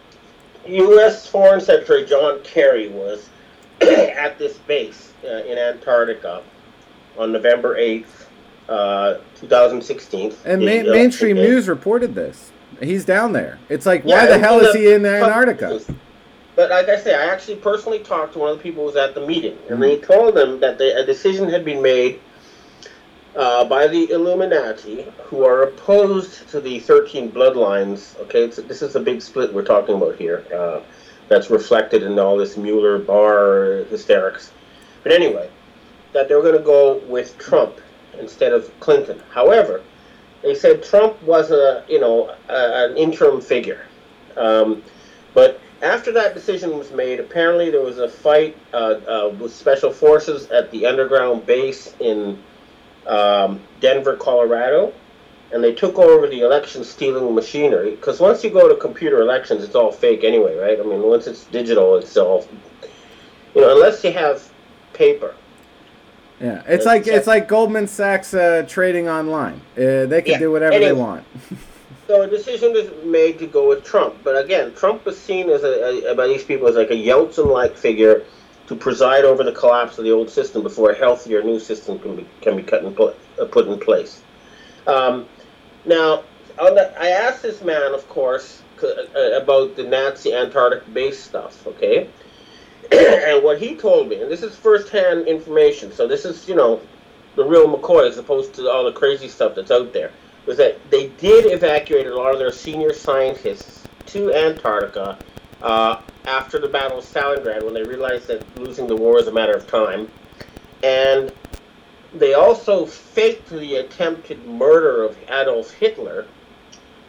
S2: U S Foreign Secretary John Kerry was at this base uh, in Antarctica on November eighth, uh, twenty sixteen.
S1: And ma- uh, mainstream uh, news reported this. He's down there. It's like, why yeah, the hell is he in Antarctica?
S2: But like I say, I actually personally talked to one of the people who was at the meeting, and they told them that they, a decision had been made uh, by the Illuminati, who are opposed to the thirteen bloodlines. Okay, it's, this is a big split we're talking about here. Uh, that's reflected in all this Mueller-Barr hysterics. But anyway, that they were going to go with Trump instead of Clinton. However, they said Trump was a, you know, a, an interim figure. Um, but after that decision was made, apparently there was a fight uh, uh, with special forces at the underground base in um, Denver, Colorado, and they took over the election stealing machinery. Because once you go to computer elections, it's all fake anyway, right? I mean, once it's digital, it's all, you know, unless you have paper.
S1: Yeah, it's like it's like Goldman Sachs uh, trading online. Uh, they can yeah. do whatever anyway, they want.
S2: So a decision was made to go with Trump, but again, Trump was seen as a, a by these people as like a Yeltsin-like figure to preside over the collapse of the old system before a healthier new system can be can be cut and put uh, put in place. Um, now, on the, I asked this man, of course, uh, about the Nazi Antarctic base stuff. Okay. And what he told me, and this is first-hand information, so this is, you know, the real McCoy as opposed to all the crazy stuff that's out there, was that they did evacuate a lot of their senior scientists to Antarctica uh, after the Battle of Stalingrad, when they realized that losing the war is a matter of time. And they also faked the attempted murder of Adolf Hitler, so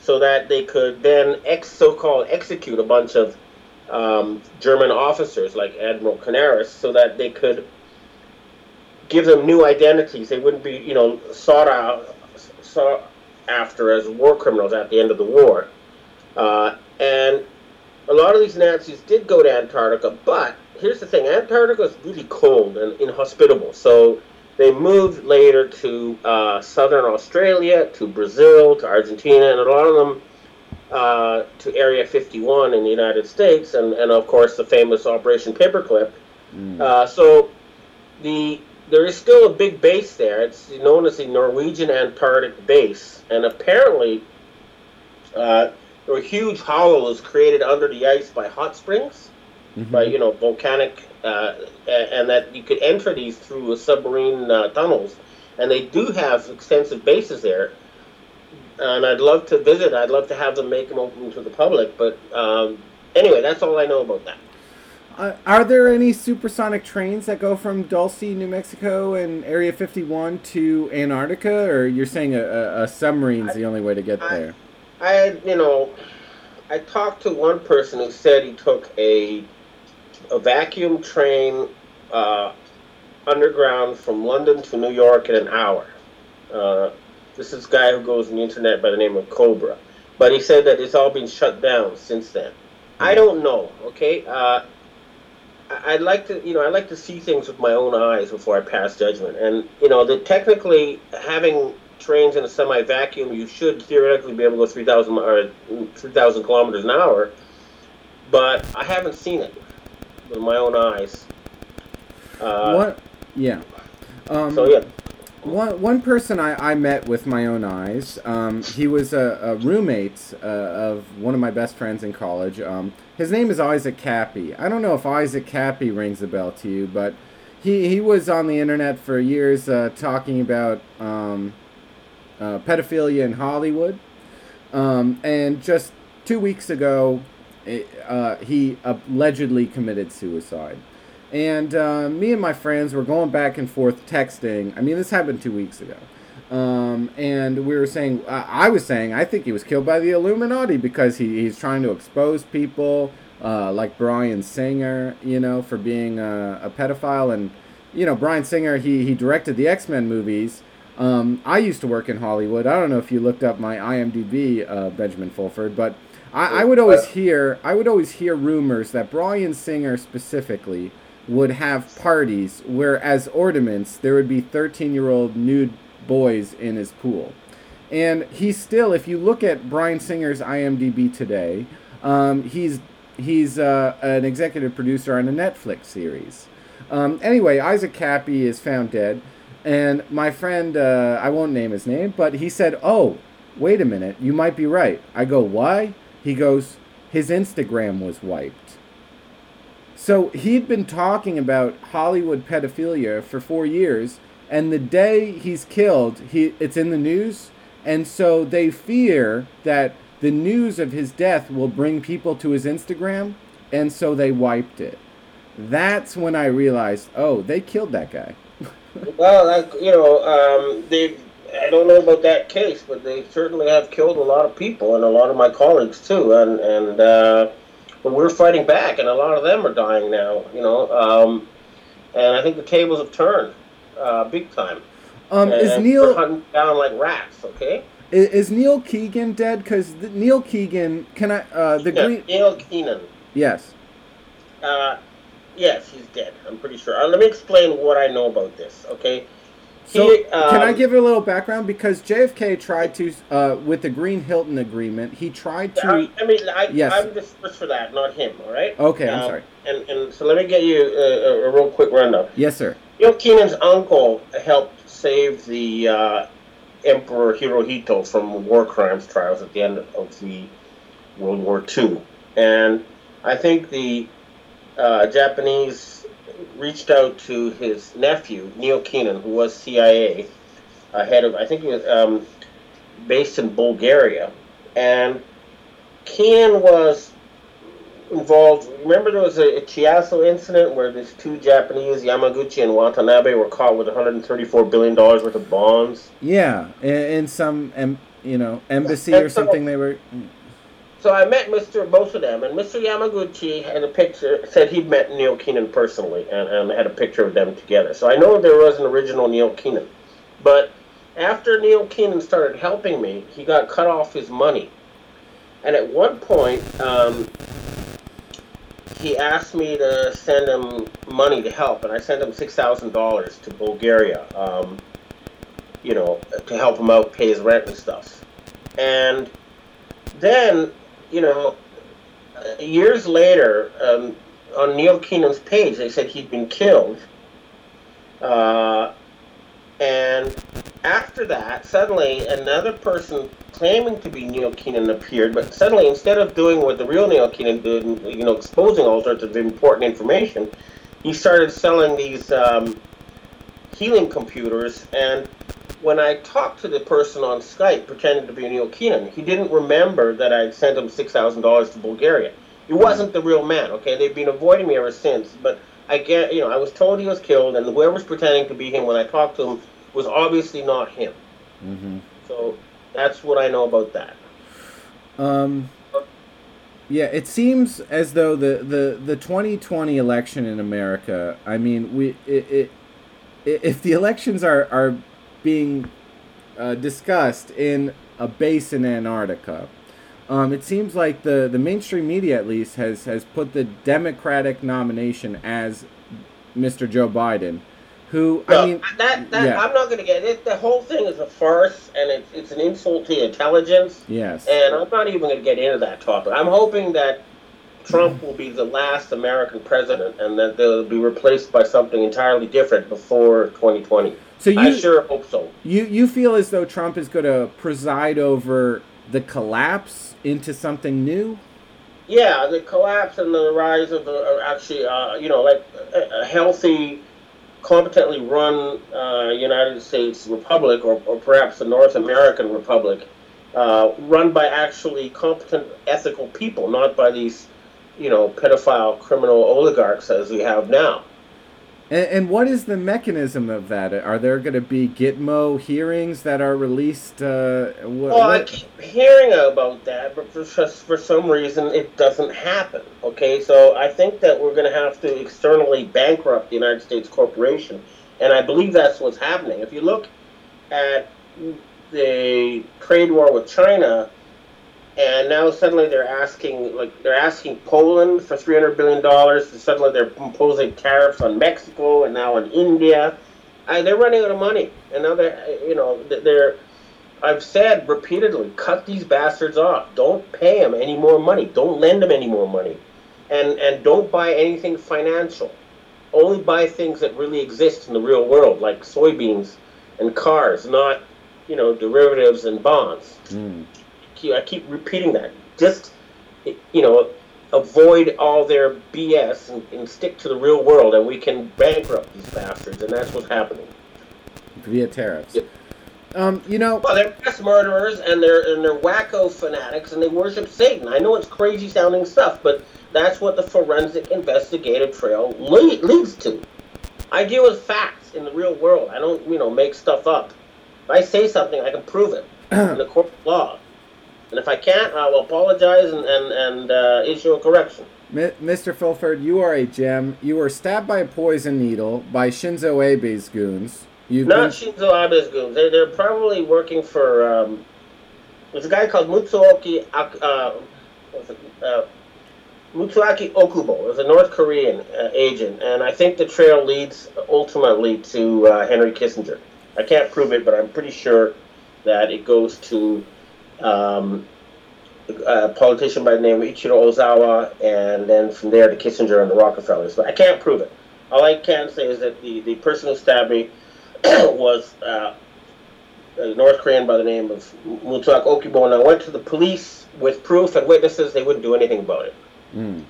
S2: so that they could then ex so-called execute a bunch of um, German officers like Admiral Canaris, so that they could give them new identities. They wouldn't be, you know, sought out, sought after as war criminals at the end of the war. Uh, and a lot of these Nazis did go to Antarctica, but here's the thing: Antarctica is really cold and inhospitable. So they moved later to uh, southern Australia, to Brazil, to Argentina, and a lot of them uh, to Area fifty-one in the United States, and, and of course the famous Operation Paperclip. Mm. Uh, so the there is still a big base there. It's known as the Norwegian Antarctic Base, and apparently uh, there were huge hollows created under the ice by hot springs, mm-hmm. by you know volcanic, uh, and that you could enter these through submarine uh, tunnels, and they do have extensive bases there. And I'd love to visit. I'd love to have them make them open to the public. But um, anyway, that's all I know about that.
S1: Uh, are there any supersonic trains that go from Dulce, New Mexico, and Area fifty-one to Antarctica, or you're saying a, a, a submarine's I, the only way to get
S2: I,
S1: there?
S2: I, you know, I talked to one person who said he took a a vacuum train uh, underground from London to New York in an hour. Uh, this is a guy who goes on the internet by the name of Cobra, but he said that it's all been shut down since then. I don't know. Okay. Uh, I'd like to, you know, I like to see things with my own eyes before I pass judgment. And you know, that technically having trains in a semi-vacuum, you should theoretically be able to go three thousand or three thousand kilometers an hour. But I haven't seen it with my own eyes. Uh,
S1: what? Yeah. Um,
S2: so yeah.
S1: One one person I, I met with my own eyes, um, he was a, a roommate uh, of one of my best friends in college. Um, his name is Isaac Cappy. I don't know if Isaac Cappy rings a bell to you, but he, he was on the internet for years uh, talking about um, uh, pedophilia in Hollywood. Um, and just two weeks ago, it, uh, he allegedly committed suicide. And uh, me and my friends were going back and forth texting. I mean, this happened two weeks ago. Um, and we were saying, uh, I was saying, I think he was killed by the Illuminati because he, he's trying to expose people uh, like Bryan Singer, you know, for being a, a pedophile. And, you know, Bryan Singer, he, he directed the X-Men movies. Um, I used to work in Hollywood. I don't know if you looked up my I M D B, uh, Benjamin Fulford, but I, I would always hear, I would always hear rumors that Bryan Singer specifically would have parties where, as ornaments, there would be thirteen-year-old nude boys in his pool. And he's still, if you look at Bryan Singer's I M D B today, um, he's he's uh, an executive producer on a Netflix series. Um, anyway, Isaac Cappy is found dead, and my friend, uh, I won't name his name, but he said, "Oh, wait a minute, you might be right." I go, "Why?" He goes, "His Instagram was wiped." So he'd been talking about Hollywood pedophilia for four years, and the day he's killed, he it's in the news, and so they fear that the news of his death will bring people to his Instagram, and so they wiped it. That's when I realized, oh, they killed that guy.
S2: Well, that, you know, um, they I don't know about that case, but they certainly have killed a lot of people, and a lot of my colleagues too, and and. Uh, But we're fighting back, and a lot of them are dying now, you know. Um, and I think the tables have turned, uh, big time.
S1: Um,
S2: and,
S1: is
S2: and
S1: Neil
S2: we're hunting down like rats? Okay.
S1: Is, is Neil Keegan dead? Because Neil Keegan, can I? Uh, the
S2: yeah,
S1: green.
S2: Neil Keenan.
S1: Yes.
S2: Uh, yes, he's dead. I'm pretty sure. Uh, let me explain what I know about this. Okay.
S1: So,
S2: he, um,
S1: can I give a little background? Because J F K tried to, uh, with the Green Hilton agreement, he tried to...
S2: I, I mean, I,
S1: yes.
S2: I'm just first for that, not him, all right?
S1: Okay, I'm
S2: um,
S1: sorry.
S2: And, and so let me get you a, a real quick rundown.
S1: Yes, sir.
S2: Neil Keenan's uncle helped save the uh, Emperor Hirohito from war crimes trials at the end of the World War Two. And I think the uh, Japanese reached out to his nephew, Neil Keenan, who was C I A, uh, head of, I think he was um, based in Bulgaria. And Keenan was involved, remember there was a, a Chiasso incident where these two Japanese, Yamaguchi and Watanabe, were caught with one hundred thirty-four billion dollars worth of bonds?
S1: Yeah, in, in some em, you know, embassy
S2: And
S1: or
S2: so-
S1: something they were...
S2: So I met Mister both of them, and Mister Yamaguchi had a picture, said he'd met Neil Keenan personally, and, and had a picture of them together. So I know there was an original Neil Keenan. But after Neil Keenan started helping me, he got cut off his money. And at one point, um, he asked me to send him money to help, and I sent him six thousand dollars to Bulgaria, um, you know, to help him out, pay his rent and stuff. And then, you know, uh, years later, um, on Neil Keenan's page, they said he'd been killed. Uh, and after that, suddenly another person claiming to be Neil Keenan appeared, but suddenly, instead of doing what the real Neil Keenan did, you know, exposing all sorts of important information, he started selling these um, healing computers. And when I talked to the person on Skype pretending to be Neil Keenan, he didn't remember that I'd sent him six thousand dollars to Bulgaria. He wasn't the real man, okay? They've been avoiding me ever since, but I get, you know, I was told he was killed, and whoever's pretending to be him when I talked to him was obviously not him.
S1: Mm-hmm.
S2: So that's what I know about that.
S1: Um, yeah, it seems as though the, the, the twenty twenty election in America, I mean, we it, it if the elections are, are being uh, discussed in a base in Antarctica, um, it seems like the, the mainstream media, at least, has, has put the Democratic nomination as Mister Joe Biden, who,
S2: No,
S1: I mean...
S2: that, that
S1: yeah.
S2: I'm not going to get it. The whole thing is a farce, and it's, it's an insult to intelligence.
S1: Yes.
S2: And I'm not even going to get into that topic. I'm hoping that Trump will be the last American president, and that they'll be replaced by something entirely different before twenty twenty.
S1: So you,
S2: I sure hope so.
S1: You, you feel as though Trump is going to preside over the collapse into something new?
S2: Yeah, the collapse and the rise of uh, actually, uh, you know, like a, a healthy, competently run uh, United States republic, or, or perhaps a North American republic, uh, run by actually competent, ethical people, not by these, you know, pedophile criminal oligarchs as we have now.
S1: And, and what is the mechanism of that? Are there going to be Gitmo hearings that are released? Uh, wh-
S2: Well, I
S1: what?
S2: keep hearing about that, but for, just for some reason it doesn't happen. Okay, so I think that we're going to have to externally bankrupt the United States corporation, and I believe that's what's happening. If you look at the trade war with China, and now suddenly they're asking, like they're asking Poland for three hundred billion dollars. Suddenly they're imposing tariffs on Mexico and now on India. I, they're running out of money, and now they're, you know, they're. I've said repeatedly, cut these bastards off. Don't pay them any more money. Don't lend them any more money, and and don't buy anything financial. Only buy things that really exist in the real world, like soybeans and cars, not, you know, derivatives and bonds.
S1: Mm.
S2: I keep repeating that. Just, you know, avoid all their B S and, and stick to the real world, and we can bankrupt these bastards, and that's what's happening.
S1: Via tariffs.
S2: Yep.
S1: Um, you know...
S2: Well, they're mass murderers, and they're, and they're wacko fanatics, and they worship Satan. I know it's crazy-sounding stuff, but that's what the forensic investigative trail le- leads to. I deal with facts in the real world. I don't, you know, make stuff up. If I say something, I can prove it in the court of law. And if I can't, I will apologize and, and, and uh, issue a correction.
S1: Mister Fulford, you are a gem. You were stabbed by a poison needle by Shinzo Abe's goons. You've
S2: Not
S1: been...
S2: Shinzo Abe's goons. They're, they're probably working for... Um, there's a guy called Mutsuoki... Uh, what's it, uh, Mutsuaki Okubo. There's a North Korean uh, agent. And I think the trail leads ultimately to uh, Henry Kissinger. I can't prove it, but I'm pretty sure that it goes to... Um, a politician by the name of Ichiro Ozawa, and then from there to Kissinger and the Rockefellers. But I can't prove it. All I can say is that the, the person who stabbed me was uh, a North Korean by the name of Mutsuaki Okubo, and I went to the police with proof and witnesses. They wouldn't do anything about it.
S1: Mm.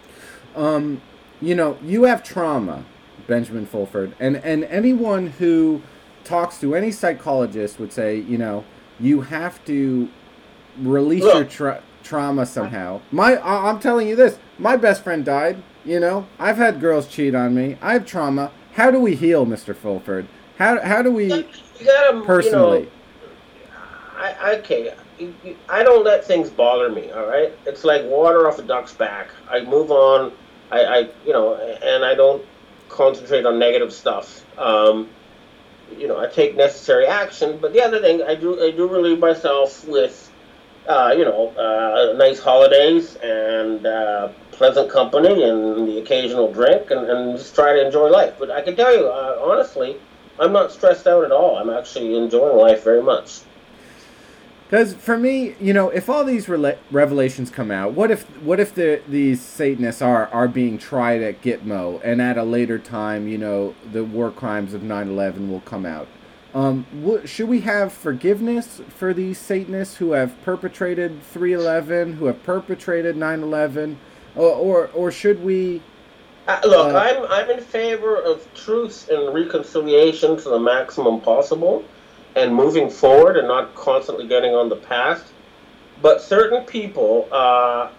S1: Um, you know, you have trauma, Benjamin Fulford, and, and anyone who talks to any psychologist would say, you know, you have to release
S2: Look.
S1: your tra- trauma somehow. My, I- I'm telling you this. My best friend died. You know, I've had girls cheat on me. I have trauma. How do we heal, Mister Fulford? How how do we
S2: You gotta,
S1: personally?
S2: You know, I, I okay. I don't let things bother me. All right, it's like water off a duck's back. I move on. I, I you know, and I don't concentrate on negative stuff. Um, you know, I take necessary action. But the other thing, I do I do relieve myself with, uh, you know, uh, nice holidays and uh, pleasant company and the occasional drink, and, and just try to enjoy life. But I can tell you, uh, honestly, I'm not stressed out at all. I'm actually enjoying life very much.
S1: Because for me, you know, if all these rela- revelations come out, what if what if the these Satanists are, are being tried at Gitmo, and at a later time, you know, the war crimes of nine eleven will come out? Um, wh- should we have forgiveness for these Satanists who have perpetrated three eleven, who have perpetrated nine eleven, or or, or should we...
S2: Uh, look,
S1: uh,
S2: I'm I'm in favor of truth and reconciliation to the maximum possible, and moving forward and not constantly getting on the past. But certain people uh,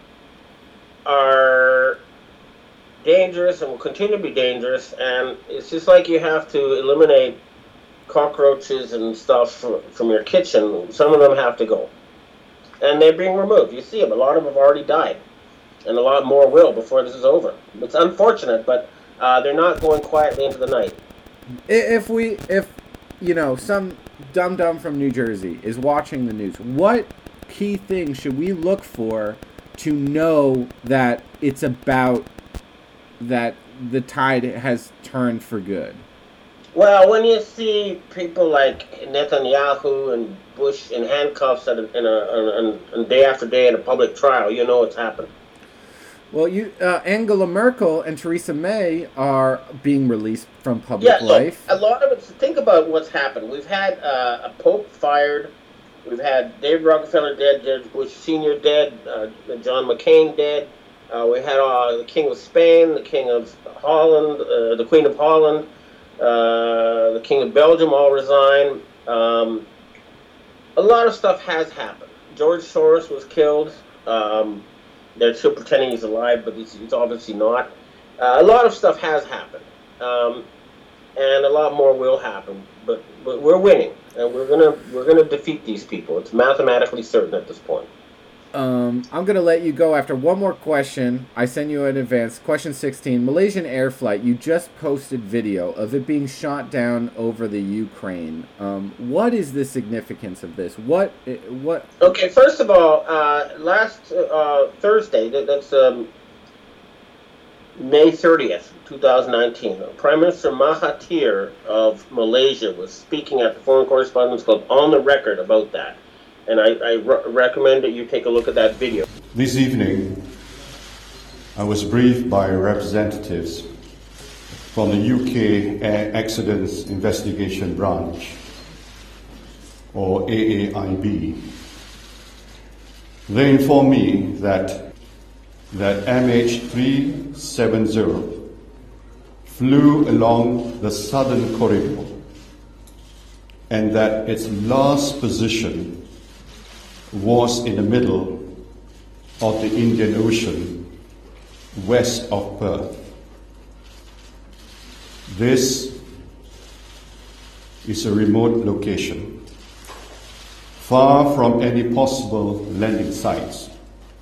S2: are dangerous and will continue to be dangerous, and it's just like you have to eliminate cockroaches and stuff from, from your kitchen. Some of them have to go. And they're being removed. You see them. A lot of them have already died. And a lot more will before this is over. It's unfortunate, but uh, they're not going quietly into the night.
S1: If we, if, you know, some dum-dum from New Jersey is watching the news, what key things should we look for to know that it's about, that the tide has turned for good?
S2: Well, when you see people like Netanyahu and Bush in handcuffs at a, in a, in, in day after day in a public trial, you know what's happened.
S1: Well, you uh, Angela Merkel and Theresa May are being released from public
S2: yeah,
S1: life.
S2: Look, a lot of it, think about what's happened. We've had uh, a Pope fired. We've had David Rockefeller dead, George Bush Senior dead, uh, John McCain dead. Uh, we had uh, the King of Spain, the King of Holland, uh, the Queen of Holland, uh, the King of Belgium all resign. Um, a lot of stuff has happened. George Soros was killed. Um, They're still pretending he's alive, but he's, he's obviously not. Uh, a lot of stuff has happened, um, and a lot more will happen. But, but we're winning, and we're gonna we're gonna defeat these people. It's mathematically certain at this point.
S1: Um, I'm gonna let you go after one more question. I send you in advance. Question sixteen: Malaysian air flight. You just posted video of it being shot down over the Ukraine. Um, what is the significance of this? What what?
S2: Okay, first of all, uh, last uh, Thursday, that, that's um, May thirtieth, twenty nineteen, Prime Minister Mahathir of Malaysia was speaking at the Foreign Correspondents Club on the record about that. And I, I re- recommend that you take a look at that video.
S9: This evening, I was briefed by representatives from the U K Air Accidents Investigation Branch, or A A I B. They informed me that that M H three seventy flew along the southern corridor and that its last position was in the middle of the Indian Ocean, west of Perth. This is a remote location, far from any possible landing sites.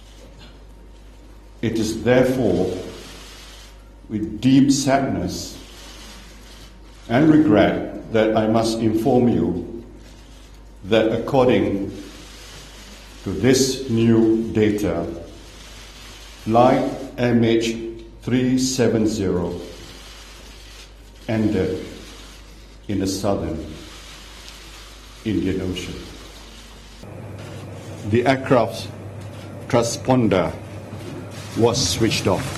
S9: It is therefore with deep sadness and regret that I must inform you that according to this new data, flight M H three seventy ended in the southern Indian Ocean. The aircraft's transponder was switched off.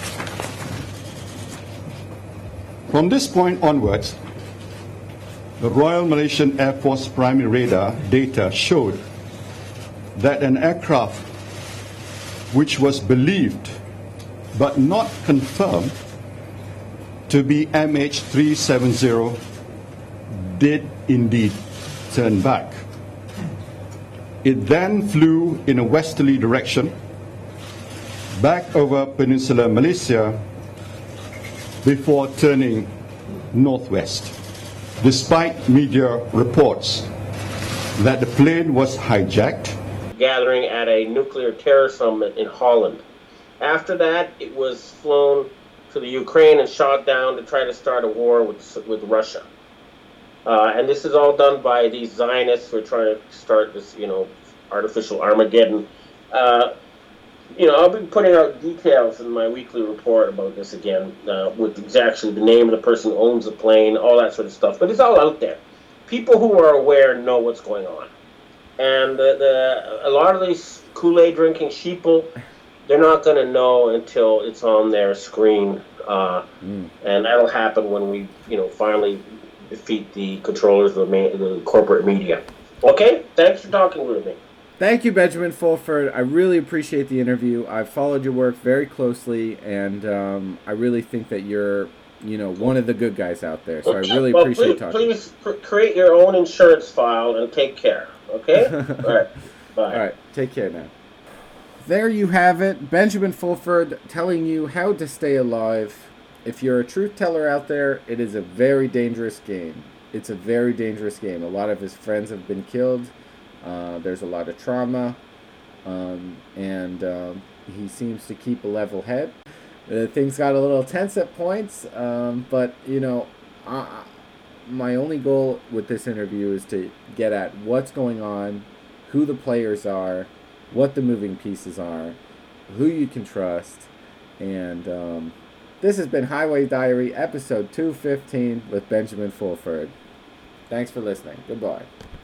S9: From this point onwards, the Royal Malaysian Air Force primary radar data showed that an aircraft which was believed but not confirmed to be M H three seventy did indeed turn back. It then flew in a westerly direction back over Peninsular Malaysia before turning northwest. Despite media reports that the plane was hijacked.
S2: Gathering at a nuclear terror summit in Holland. After that, it was flown to the Ukraine and shot down to try to start a war with with Russia. Uh, and this is all done by these Zionists who are trying to start this, you know, artificial Armageddon. Uh, you know, I'll be putting out details in my weekly report about this again, uh, with exactly the name of the person who owns the plane, all that sort of stuff. But it's all out there. People who are aware know what's going on. And the, the, a lot of these Kool-Aid drinking sheeple, they're not going to know until it's on their screen. Uh, mm. And that'll happen when we, you know, finally defeat the controllers of the, main, the corporate media. Okay? Thanks for talking with me.
S1: Thank you, Benjamin Fulford. I really appreciate the interview. I've followed your work very closely, and um, I really think that you're, you know, one of the good guys out there. So okay. I really
S2: well,
S1: appreciate
S2: please,
S1: talking.
S2: Please pr- create your own insurance file and take care. Okay? All right. Bye.
S1: All right. Take care now. There you have it. Benjamin Fulford telling you how to stay alive. If you're a truth teller out there, it is a very dangerous game. It's a very dangerous game. A lot of his friends have been killed. Uh, there's a lot of trauma. Um, and um, he seems to keep a level head. Uh, things got a little tense at points. Um, but, you know, I, my only goal with this interview is to get at what's going on, who the players are, what the moving pieces are, who you can trust. And um, this has been Highway Diary, episode two fifteen with Benjamin Fulford. Thanks for listening. Goodbye.